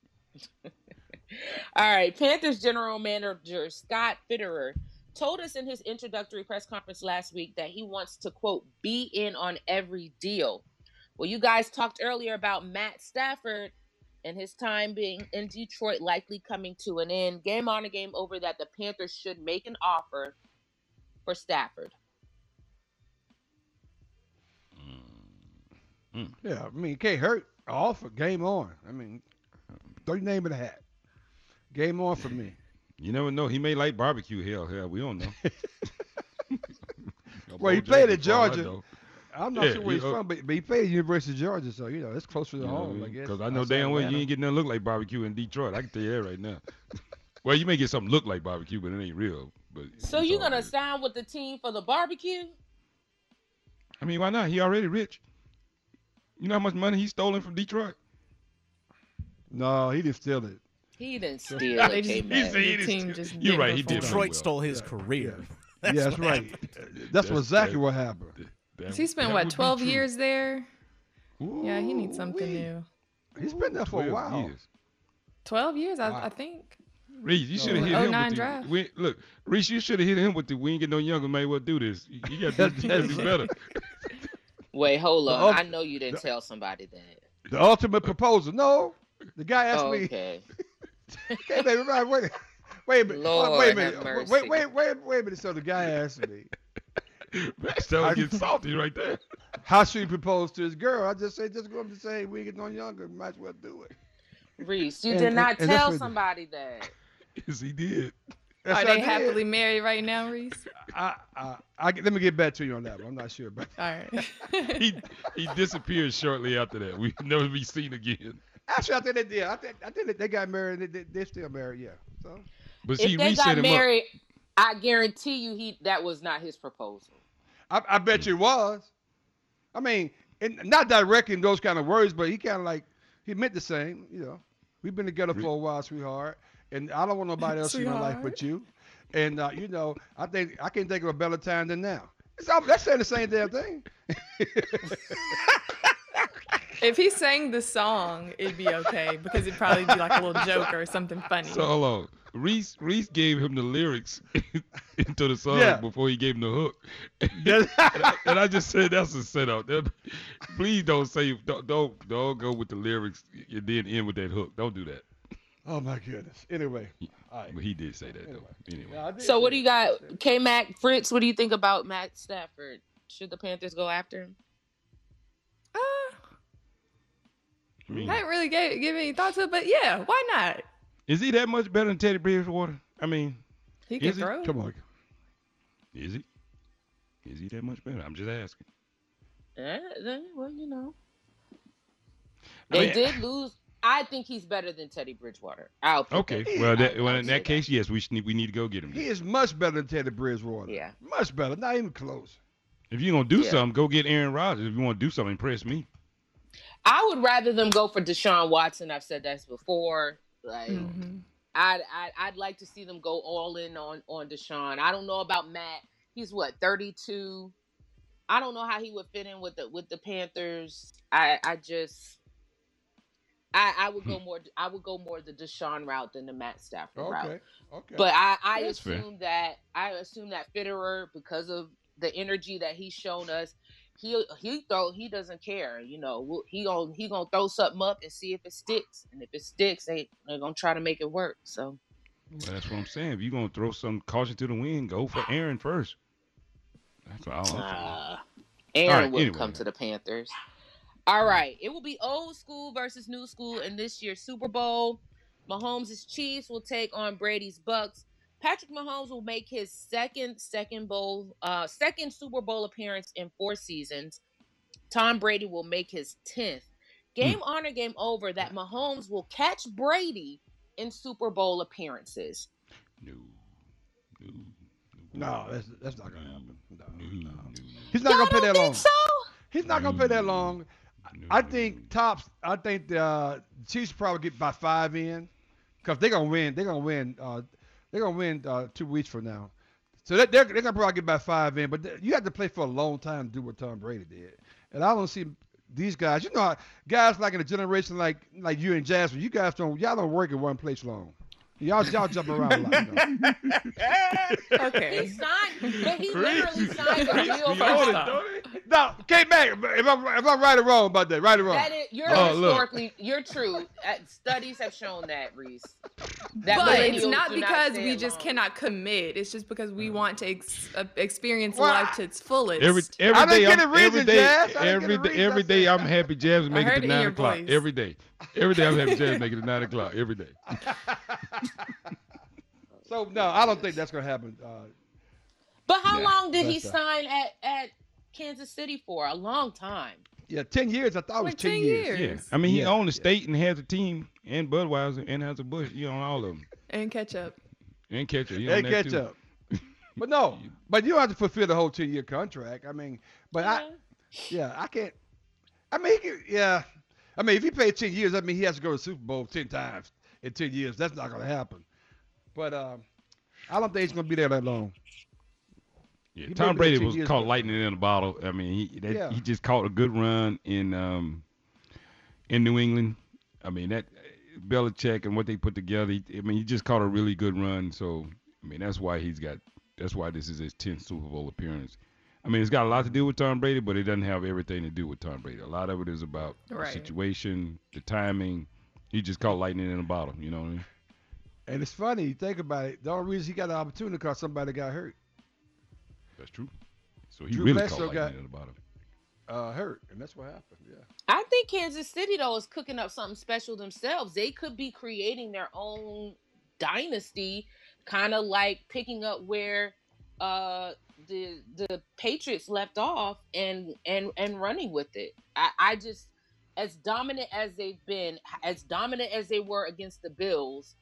All right. Panthers general manager Scott Fitterer told us in his introductory press conference last week that he wants to, quote, be in on every deal. Well, you guys talked earlier about Matt Stafford and his time being in Detroit likely coming to an end. Game on and game over that the Panthers should make an offer for Stafford. Yeah, I mean, it can't hurt. Offer, game on. I mean, throw your name in the hat. Game on for me. You never know. He may like barbecue. Hell, we don't know. Well, he played at Georgia. I'm not Yeah, sure where he's from, but he played at University of Georgia, so, you know, it's closer to home, I guess. Because I know damn well you ain't getting nothing look like barbecue in Detroit. I can tell you that right now. Well, you may get something look like barbecue, but it ain't real. But So you going to sign with the team for the barbecue? I mean, why not? He already rich. You know how much money he stolen from Detroit? No, he didn't steal it. He didn't steal They it, just- K-Mac. the team just You're didn't right. He perform. did. Detroit well. stole his career. Yeah, that's what right. happened. That's exactly what happened. He spent that what would be 12 true. years there. Yeah, he needs something Ooh-wee. new. He's been there for a 12 while. years. 12 years, Wow. I think. Reese, you should have hit him 09 with the draft. look. Reese, you should have hit him with the "We ain't get no younger, may well do this." You got to do better. Wait, hold The on. ult- I know you didn't tell somebody that. The ultimate proposal. No, the guy asked me. Okay. Hey, baby, wait a minute. Lord wait a minute. have mercy. Wait a minute. So the guy asked me, That was getting salty right there. how should he propose to his girl? I just said, just go up and say, we ain't get no younger. Might as well do it. Reese, you And- did not and that's tell what- somebody that. Yes, he did. That's Are what I they did. happily married right now, Reese? Let me get back to you on that one. I'm not sure about All right. He disappeared shortly after that. We never be seen again. Actually, I think they did. I think that they got married. They're still married, yeah. So But see, If they Reese set got him married, I guarantee you that was not his proposal. I bet you it was. I mean, not directly in those kind of words, but he kind of like, he meant the same, you know. We've been together for a while, sweetheart, and I don't want nobody else in my life but you. And, you know, I can't think of a better time than now. That's saying the same damn thing. If he sang the song, it'd be okay because it'd probably be like a little joke or something funny. So hold on. Reese gave him the lyrics into the song Yeah. before he gave him the hook. and I just said that's a setup. Please don't go with the lyrics and then end with that hook. Don't do that. Oh, my goodness. Anyway. All right. But he did say that though. Anyway. Yeah, I did So say what do you that. got, K-Mac, Fritz? What do you think about Matt Stafford? Should the Panthers go after him? I mean, I didn't really give any thought to it, but yeah, why not? is he that much better than Teddy Bridgewater? I mean, He Is can he? throw. Come on. is he? Is he that much better? I'm just asking. Well, you know. I They mean- did lose. I think he's better than Teddy Bridgewater. I'll put Okay. that- Well, I'll in say that case, yes, we need to go get him. He is much better than Teddy Bridgewater. Yeah. Much better. Not even close. If you're gonna do Yeah. something, go get Aaron Rodgers. If you want to do something, impress me. I would rather them go for Deshaun Watson. I've said that before. Like, Mhm. I'd like to see them go all in on Deshaun. I don't know about Matt. He's what, 32. I don't know how he would fit in with the Panthers. I would go more. I would go more the Deshaun route than the Matt Stafford route. Okay. But I That's fair. assume that Fitterer, because of the energy that he's shown us, he doesn't care. You know, he gonna throw something up and see if it sticks, and if it sticks, they're gonna try to make it work. So Well, that's what I'm saying. If you're gonna throw some caution to the wind, go for Aaron first. That's all I'm saying. Aaron All right, wouldn't anyway. come to the Panthers. All right, it will be old school versus new school in this year's Super Bowl. Mahomes' Chiefs will take on Brady's Bucks. Patrick Mahomes will make his second Super Bowl appearance in 4 seasons. Tom Brady will make his 10th. Game on or game over that Mahomes will catch Brady in Super Bowl appearances. No, that's not gonna happen. No. No. He's not gonna play that long. So? He's not gonna play that long. I think the Chiefs probably get by 5 in, because they're gonna win. They're gonna win 2 weeks from now. So they're gonna probably get by 5 in. But you have to play for a long time to do what Tom Brady did. And I don't see these guys. You know, guys like in a generation like you and Jasmine. Y'all don't work in one place long. Y'all jump around a lot. You know? He Okay. signed, but he literally signed a Reese deal be for on it, him. don't he? No, K-Mac, if I'm right or wrong about that, right or wrong. That is, you're Oh, look. historically, you're true. Studies have shown that, Reese. That But it's millennials not do because stay we just alone. cannot commit. It's just because we want to experience Well, life to its fullest. Every I didn't day, get a every reason, day, Jazz. I didn't every get a day, reason. every day, I'm happy Jabs make it heard to it in 9 your o'clock. voice. Every day, I'm happy Jabs make it to 9 o'clock. Every day. So no, I don't think that's gonna happen. But how Yeah, long did he that's sign at Kansas City for? A long time. Yeah, 10 years. I thought it was Like 10 years. Yeah, I mean, he Yeah, owned the yeah. state and has a team, and Budweiser and has a Bush. You own all of them, and catch up. and Ketchup. You They own that catch too. up. But no, but you don't have to fulfill the whole 10-year contract. I mean, but I can't. I mean, I mean, if he played 10 years, I mean, he has to go to the Super Bowl 10 times. in 10 years. That's not going to happen. But I don't think he's going to be there that long. Yeah, Tom Brady was caught lightning in a bottle. I mean, he just caught a good run in New England. I mean, that Belichick and what they put together. He just caught a really good run. So, I mean, that's why this is his 10th Super Bowl appearance. I mean, it's got a lot to do with Tom Brady, but it doesn't have everything to do with Tom Brady. A lot of it is about the situation, the timing. He just caught lightning in a bottle. You know what I mean? And it's funny, you think about it. The only reason he got the opportunity because somebody got hurt. That's true. So he Drew really Bledsoe caught lightning in the bottom. Hurt, and that's what happened. Yeah. I think Kansas City though is cooking up something special themselves. They could be creating their own dynasty, kind of like picking up where the Patriots left off and running with it. I just, as dominant as they've been, as dominant as they were against the Bills,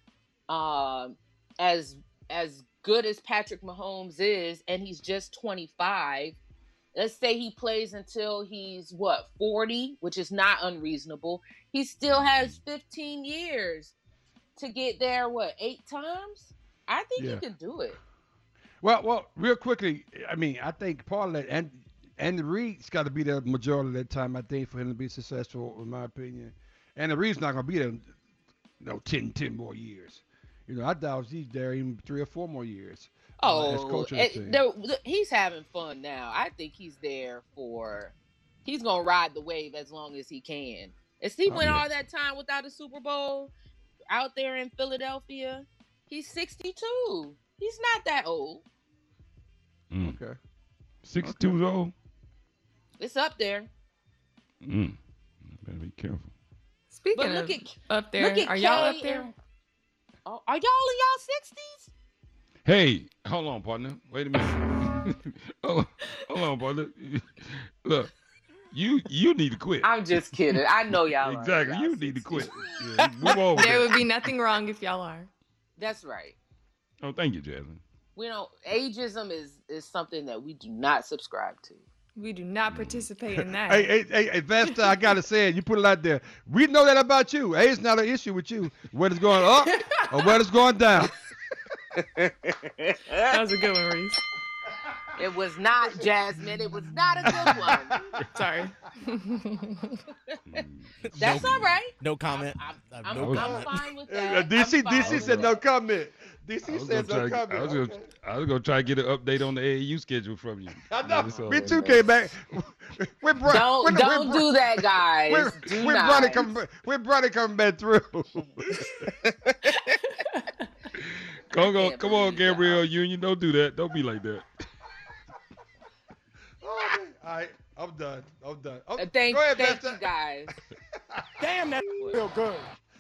as good as Patrick Mahomes is, and he's just 25. Let's say he plays until he's 40, which is not unreasonable. He still has 15 years to get there. 8 times? I think he can do it. Well, real quickly. I mean, I think part of that, and Andy Reid's got to be there majority of that time. I think for him to be successful, in my opinion. And the Reid's not going to be there, 10 more years. I doubt he's there even 3 or 4 more years. As coach of the team. He's having fun now. I think he's there he's going to ride the wave as long as he can. As he went all that time without a Super Bowl out there in Philadelphia, he's 62. He's not that old. Okay. 62 is old? It's up there. Better be careful. Speaking of up there, are y'all up there? Are y'all in y'all 60s? Hey, hold on, partner. Wait a minute. hold on, partner. Look, you need to quit. I'm just kidding. I know y'all exactly. Are you need to quit. Yeah, move over. There would be nothing wrong if y'all are. That's right. Oh, thank you, Jasmine. Ageism is something that we do not subscribe to. We do not participate in that. Hey, Vesta, I gotta say it. You put it out there. We know that about you. Age not an issue with you. Whether it's going up or whether it's going down. That was a good one, Reese. It was not, Jasmine. It was not a good one. Sorry. That's all right. No comment. I'm fine with that. DC said no comment. DC said no comment. I was gonna try to get an update on the AAU schedule from you. I know. Me too came back. Don't do that, guys. When Bronny coming back through. Come on, Gabrielle Union. Don't do that. Don't be like that. All right, I'm done. Thank you, guys. Damn, that feel good.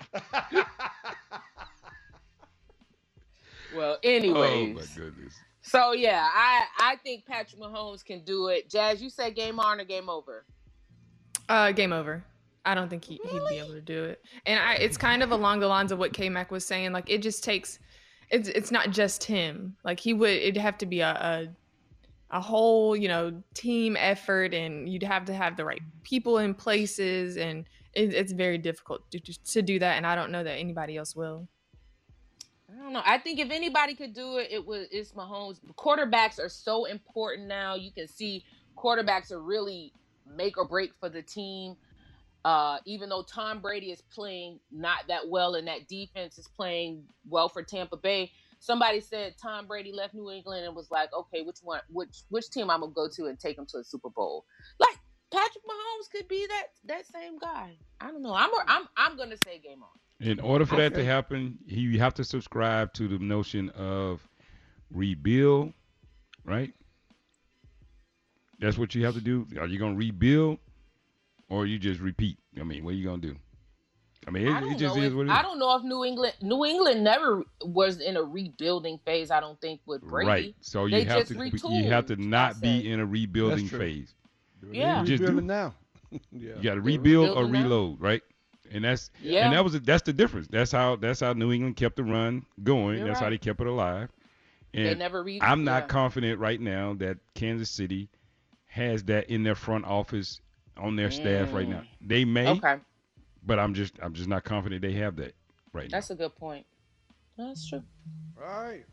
Well, anyways. Oh my goodness. So yeah, I think Patrick Mahomes can do it. Jazz, you say game on or game over? Game over. I don't think he'd be able to do it. And it's kind of along the lines of what K-Mac was saying. Like, it just takes. It's not just him. Like, it'd have to be a whole, team effort, and you'd have to have the right people in places, and it's very difficult to do that. And I don't know that anybody else will. I don't know. I think if anybody could do it, it's Mahomes. Quarterbacks are so important now. You can see quarterbacks are really make or break for the team. Even though Tom Brady is playing not that well and that defense is playing well for Tampa Bay, somebody said Tom Brady left New England and was like, okay, which team I'm gonna go to and take him to the Super Bowl? Like, Patrick Mahomes could be that same guy. I don't know. I'm gonna say game on. In order for that to happen, you have to subscribe to the notion of rebuild, right? That's what you have to do. Are you gonna rebuild? Or you just repeat? I mean, what are you gonna do? I mean, it just is what it is. I don't know if New England never was in a rebuilding phase. I don't think with Brady. Right. So you have to not be in a rebuilding phase. Yeah. You just do now. You got to rebuild or reload, right? And that's the difference. That's how New England kept the run going. That's how they kept it alive. And they never I'm not confident right now that Kansas City has that in their front office. On their staff right now, they may, but I'm just not confident they have that. right now. That's a good point. That's true. All right.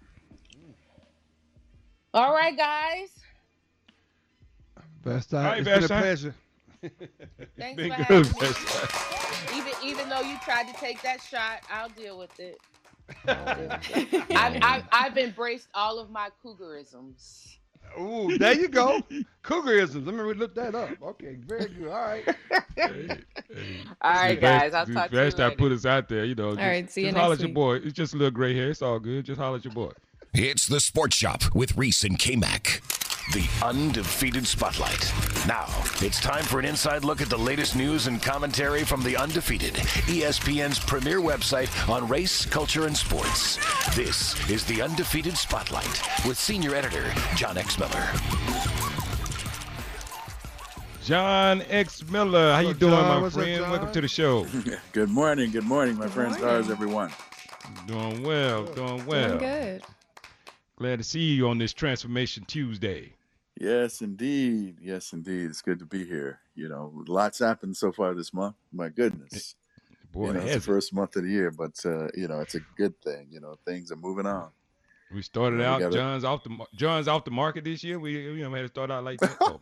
All right, guys. Best time. All right, It's been a Best-Time. pleasure. Thanks Been for good, having me. Even though you tried to take that shot, I'll deal with it. I've embraced all of my cougarisms. Ooh, there you go. Cougarisms. Let me look that up. Okay, very good. All right. All right, guys. I'll talk to you Best I later. put us out there, you know. Just, right, see you just next holler at your week. boy. It's just a little gray hair. It's all good. Just holler at your boy. It's the Sports Shop with Reese and K-Mac. The undefeated spotlight. Now, it's time for an inside look at the latest news and commentary from the undefeated, ESPN's premier website on race, culture, and sports. This is the Undefeated Spotlight with senior editor John X. Miller. John X. Miller, how you up, doing, John? my What's up, friend? John? Welcome to the show. Good morning, my friends. How's everyone? Doing well, doing well. Doing good. Glad to see you on this Transformation Tuesday. Yes, indeed. Yes, indeed. It's good to be here. You know, lots happened so far this month. My goodness. Boy, you know, it's the has it. first month of the year, but you know, it's a good thing. You know, things are moving on. We started Yeah, we out. gotta- John's off the market this year. We had to start out like that. Oh,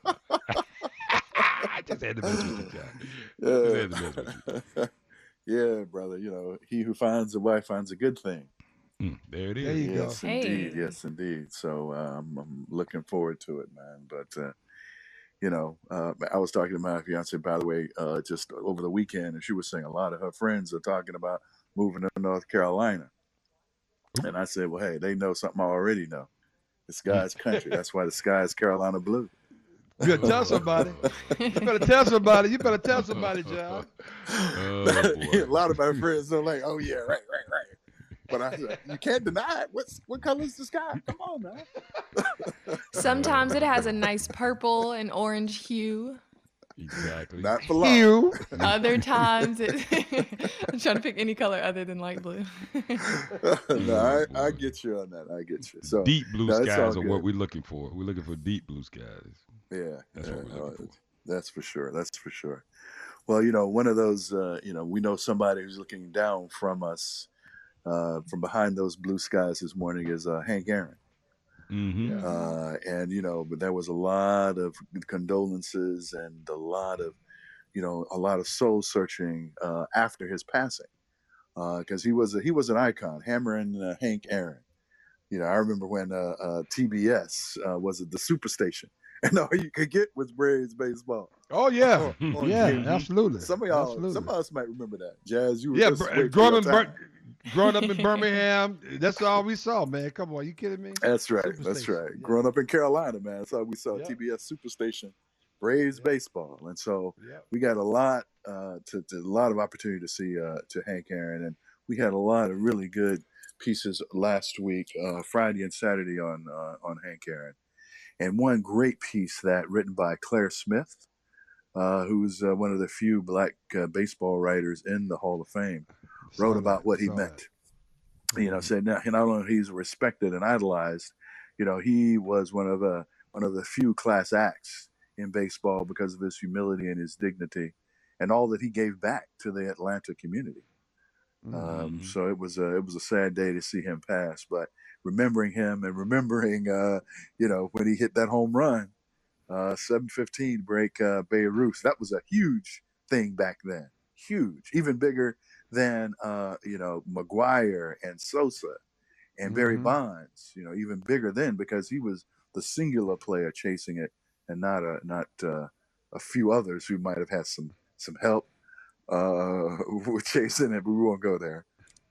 I just had to mess with you, John. Just had to mess with you. Yeah, brother. You know, he who finds a wife finds a good thing. There it There is. you go. Yes, Hey. indeed. Yes, indeed. So I'm looking forward to it, man. But you know, I was talking to my fiance, by the way, just over the weekend, and she was saying a lot of her friends are talking about moving to North Carolina. And I said, well, hey, they know something I already know. The sky's country. That's why the sky is Carolina blue. You better tell somebody. You better tell somebody. You better tell somebody, John. Oh, boy. A lot of my friends are like, oh, yeah, right. But I said, you can't deny it. What color is the sky? Come on, man. Sometimes it has a nice purple and orange hue. Exactly. Not for long. You. Other times I'm trying to pick any color other than light blue. No, I get you on that. I get you. So Deep blue no, it's all skies are what good. we're looking for. We're looking for deep blue skies. Yeah, That's what we're looking for. That's for sure. That's for sure. Well, you know, one of those, you know, we know somebody who's looking down from us, from behind those blue skies this morning is Hank Aaron. Mm-hmm. And, you know, but there was a lot of condolences and a lot of soul searching after his passing, because he was an icon, Hammerin' Hank Aaron. You know, I remember when TBS was it the Superstation, and all you could get was Braves baseball. Oh yeah, on yeah, TV. absolutely. Some of y'all, Absolutely. some of us might remember that. Jazz, you were Yeah, just waiting for growing your up, time. growing up in Birmingham, that's all we saw, man. Come on, you kidding me? That's right. That's Superstation, right. yeah. Growing up in Carolina, man, that's how we saw Yep. TBS Superstation, Braves baseball, and so Yep. we got a lot a lot of opportunity to see to Hank Aaron, and we had a lot of really good pieces last week, Friday and Saturday on Hank Aaron, and one great piece that written by Claire Smith, who's one of the few black baseball writers in the Hall of Fame, wrote about what he meant. You know, said not only he's respected and idolized, you know, he was one of the few class acts in baseball because of his humility and his dignity, and all that he gave back to the Atlanta community. So it was a sad day to see him pass, but remembering him and remembering, you know, when he hit that home run, 715 break Babe Ruth, that was a huge thing back then, huge, even bigger than you know, McGuire and Sosa and Barry Bonds, you know, even bigger then because he was the singular player chasing it, and not a few others who might have had some help with chasing it, but we won't go there.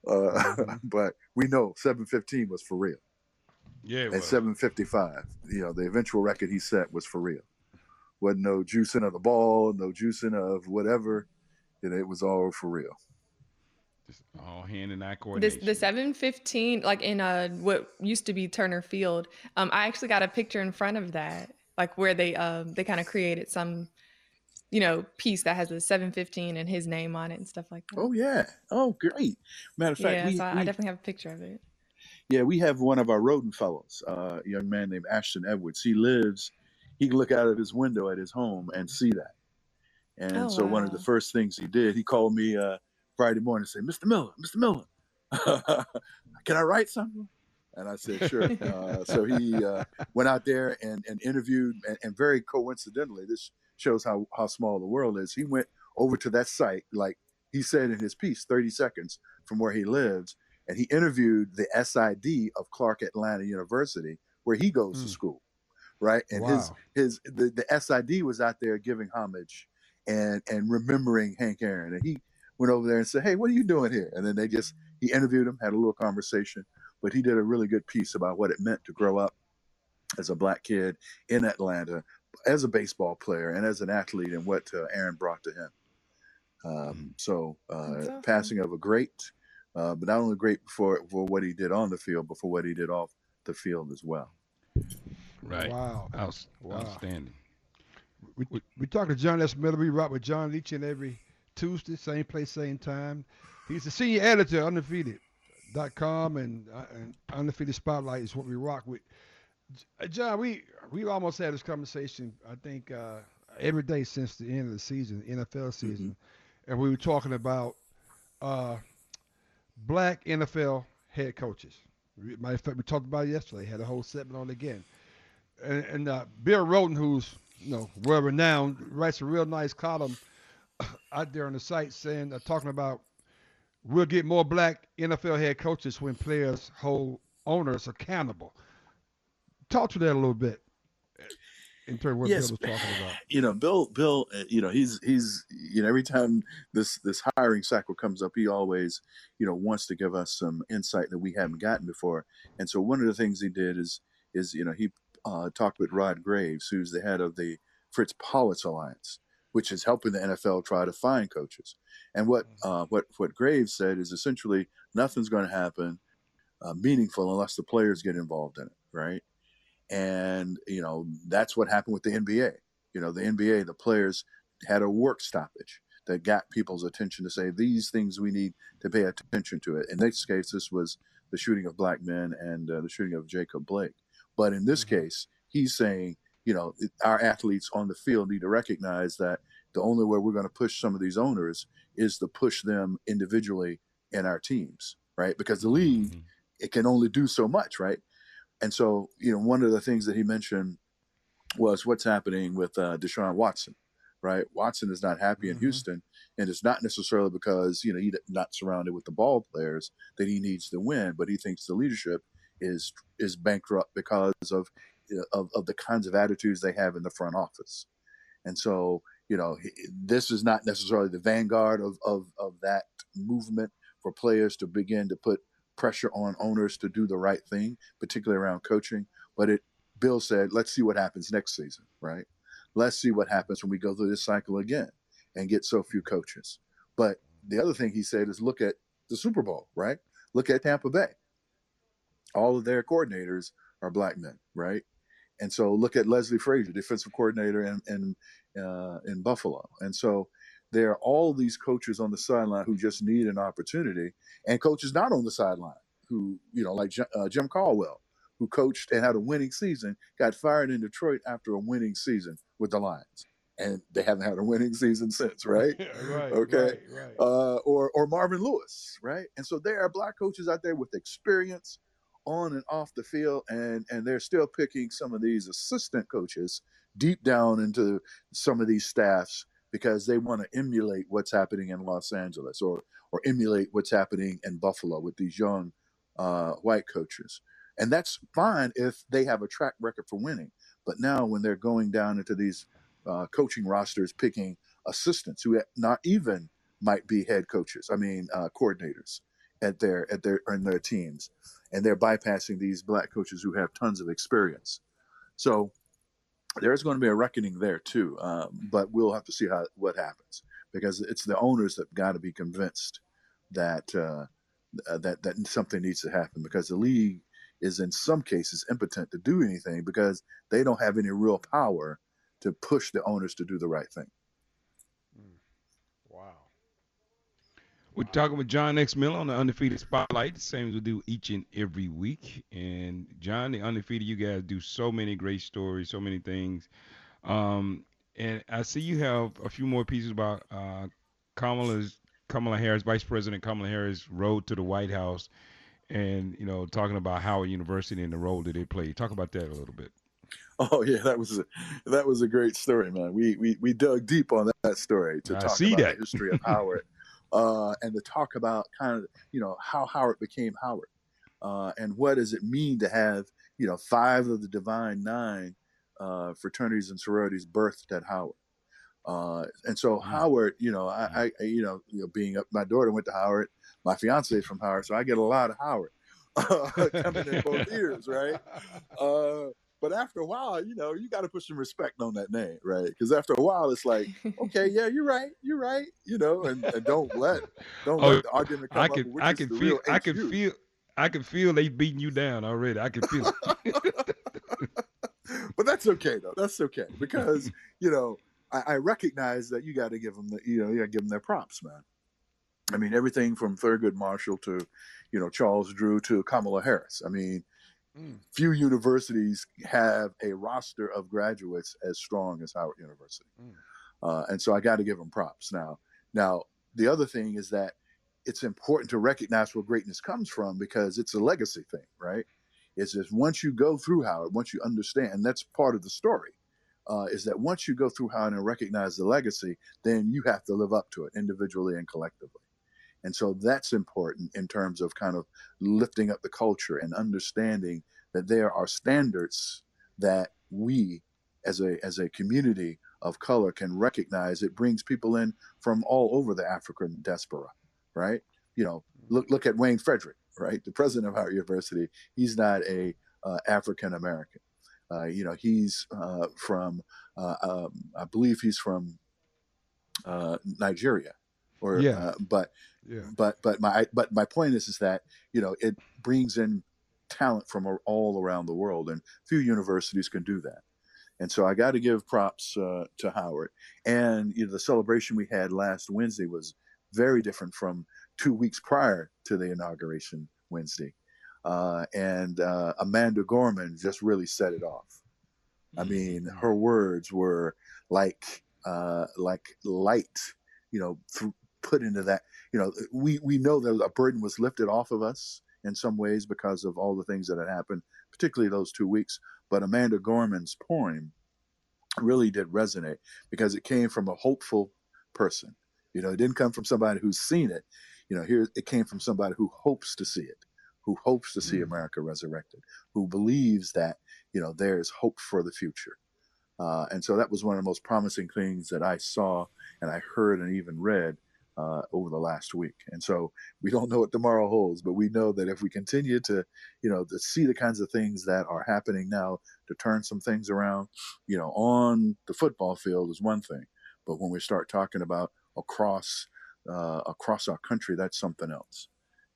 But we know 715 was for real. Yeah, it And was. 755, you know, the eventual record he set was for real. Wasn't no juicing of the ball, no juicing of whatever. It was all for real. Just all hand and eye This coordination. the 715, like in what used to be Turner Field. I actually got a picture in front of that, like where they kind of created some, you know, piece that has a 715 and his name on it and stuff like that. Oh yeah. Oh great. Matter of fact, Yeah, so I definitely have a picture of it. Yeah, we have one of our rodent fellows, a young man named Ashton Edwards. He can look out of his window at his home and see that. And Oh, so one of the wow. first things he did, he called me Friday morning and said, Mr. Miller, Can I write something? And I said, sure. So he went out there and interviewed, and very coincidentally, this shows how small the world is. He went over to that site, like he said in his piece, 30 seconds from where he lives, and he interviewed the SID of Clark Atlanta University, where he goes to school, right? And the SID was out there giving homage and remembering Hank Aaron, and he went over there and said, hey, what are you doing here? And then he interviewed him, had a little conversation, but he did a really good piece about what it meant to grow up as a black kid in Atlanta, as a baseball player and as an athlete, and what Aaron brought to him. Passing of a great, but not only great for what he did on the field, but for what he did off the field as well. Right. Wow. Outstanding. We talk to John S. Miller. We rock with John each and every Tuesday, same place, same time. He's the senior editor of Undefeated.com, and Undefeated Spotlight is what we rock with. John, we almost had this conversation, I think, every day since the end of the season, NFL season, and we were talking about black NFL head coaches. Matter of fact, we talked about it yesterday. Had a whole segment on it again. And Bill Rhoden, who's well renowned, writes a real nice column out there on the site saying, talking about we'll get more black NFL head coaches when players hold owners accountable. Talk to that a little bit in terms of what Bill was talking about. Bill, he's every time this hiring cycle comes up, he always, wants to give us some insight that we haven't gotten before. And so one of the things he did is he talked with Rod Graves, who's the head of the Fritz Politz Alliance, which is helping the NFL try to find coaches. And what Graves said is essentially nothing's going to happen meaningful unless the players get involved in it, right? And that's what happened with the NBA. The NBA, the players had a work stoppage that got people's attention to say these things we need to pay attention to it. In this case, this was the shooting of black men and the shooting of Jacob Blake. But in this case, he's saying, our athletes on the field need to recognize that the only way we're going to push some of these owners is to push them individually in our teams, right? Because the league, it can only do so much, right? And so, one of the things that he mentioned was what's happening with Deshaun Watson, right? Watson is not happy in Houston, and it's not necessarily because, he's not surrounded with the ball players that he needs to win, but he thinks the leadership is bankrupt because of the kinds of attitudes they have in the front office. And so, this is not necessarily the vanguard of that movement for players to begin to put pressure on owners to do the right thing, particularly around coaching. But Bill said, let's see what happens next season, right? Let's see what happens when we go through this cycle again and get so few coaches. But the other thing he said is look at the Super Bowl, right? Look at Tampa Bay. All of their coordinators are black men, right? And so look at Leslie Frazier, defensive coordinator in Buffalo. And so there are all these coaches on the sideline who just need an opportunity, and coaches not on the sideline who, like Jim Caldwell, who coached and had a winning season, got fired in Detroit after a winning season with the Lions. And they haven't had a winning season since, right? Right. Okay. Right. Or Marvin Lewis, right? And so there are black coaches out there with experience on and off the field, and they're still picking some of these assistant coaches deep down into some of these staffs because they want to emulate what's happening in Los Angeles or emulate what's happening in Buffalo with these young white coaches. And that's fine if they have a track record for winning. But now when they're going down into these coaching rosters, picking assistants who not even might be head coaches, coordinators in their teams, and they're bypassing these black coaches who have tons of experience. So there's going to be a reckoning there too, but we'll have to see what happens, because it's the owners that got to be convinced that that something needs to happen, because the league is in some cases impotent to do anything because they don't have any real power to push the owners to do the right thing. Wow. We're talking with John X. Miller on the Undefeated Spotlight, the same as we do each and every week. And John, the Undefeated, you guys do so many great stories, so many things. And I see you have a few more pieces about Kamala's Kamala Harris, Vice President Kamala Harris, rode to the White House, and talking about Howard University and the role that they play. Talk about that a little bit. Oh yeah, that was a great story, man. We dug deep on that story to talk about the history of Howard, and to talk about kind of how Howard became Howard, and what does it mean to have 5 of the Divine 9 fraternities and sororities birthed at Howard. And so Howard, I being up, my daughter went to Howard, my fiance is from Howard, so I get a lot of Howard coming in both ears, right? But after a while, you got to put some respect on that name, right? Because after a while, it's like, okay, yeah, you're right, and don't let the argument come up. I can feel they beating you down already. I can feel it. But that's okay though. That's okay because I recognize that you got to give them their props, man. I mean, everything from Thurgood Marshall to Charles Drew to Kamala Harris. I mean, few universities have a roster of graduates as strong as Howard University, and so I got to give them props. Now the other thing is that it's important to recognize where greatness comes from because it's a legacy thing, right? It's just once you go through Howard, once you understand, and that's part of the story, is that once you go through Howard and recognize the legacy, then you have to live up to it individually and collectively. And so that's important in terms of kind of lifting up the culture and understanding that there are standards that we as a community of color can recognize. It brings people in from all over the African diaspora, right? Look at Wayne Frederick, right? The president of Howard University. He's not a African American. He's from, I believe he's from Nigeria, but my point is that it brings in talent from all around the world, and few universities can do that. And so I got to give props to Howard. And the celebration we had last Wednesday was very different from 2 weeks prior to the inauguration Wednesday. And Amanda Gorman just really set it off. I mean, her words were like light, put into that. We know that a burden was lifted off of us in some ways because of all the things that had happened, particularly those 2 weeks. But Amanda Gorman's poem really did resonate because it came from a hopeful person. It didn't come from somebody who's seen it. Here it came from somebody who hopes to see it, who hopes to see America resurrected, who believes that, there's hope for the future. And so that was one of the most promising things that I saw and I heard and even read over the last week. And so we don't know what tomorrow holds, but we know that if we continue to see the kinds of things that are happening now to turn some things around, on the football field is one thing. But when we start talking about across our country, that's something else.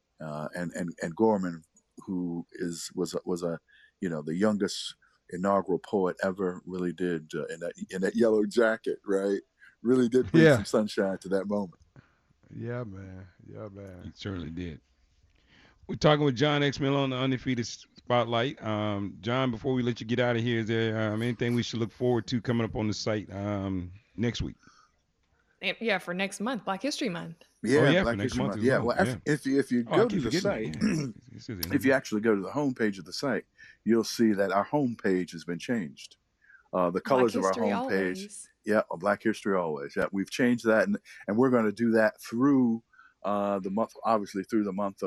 And Gorman, who was the youngest inaugural poet ever, really did in that yellow jacket, right? Really did bring some sunshine to that moment. Yeah, man. He certainly did. We're talking with John X. Miller on the Undefeated Spotlight. John, before we let you get out of here, is there anything we should look forward to coming up on the site next week? Yeah, for next month, Black History Month. Yeah, Black History Month. Yeah, well, if you go to the site, if you actually go to the homepage of the site, you'll see that our homepage has been changed. The colors of our homepage, Black History Always. Yeah, we've changed that, and we're going to do that through the month, obviously through the month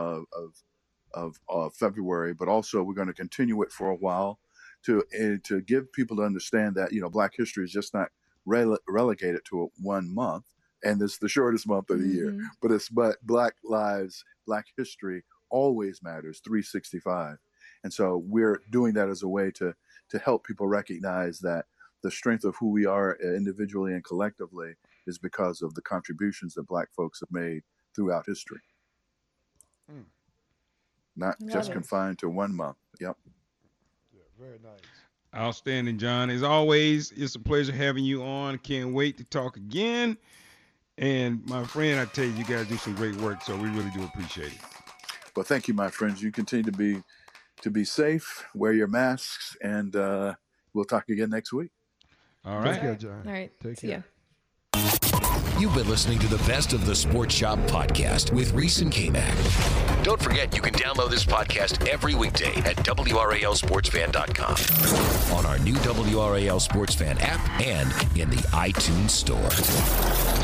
of February, but also we're going to continue it for a while to give people to understand that Black history is just not relegated to 1 month, and it's the shortest month of the year. But Black lives, Black history always matters, 365. And so we're doing that as a way to help people recognize that the strength of who we are individually and collectively is because of the contributions that Black folks have made throughout history. Not just confined to 1 month. Yep. Yeah, very nice. Outstanding, John. As always, it's a pleasure having you on. Can't wait to talk again. And my friend, I tell you, you guys do some great work, so we really do appreciate it. Well, thank you, my friends. You continue to be safe, wear your masks, and we'll talk again next week. All right. Take care, John. All right. Take See care. ya. You've been listening to the Best of the Sports Shop podcast with Reese and K-Mac. Don't forget, you can download this podcast every weekday at WRALSportsFan.com, on our new WRAL Sports Fan app, and in the iTunes Store.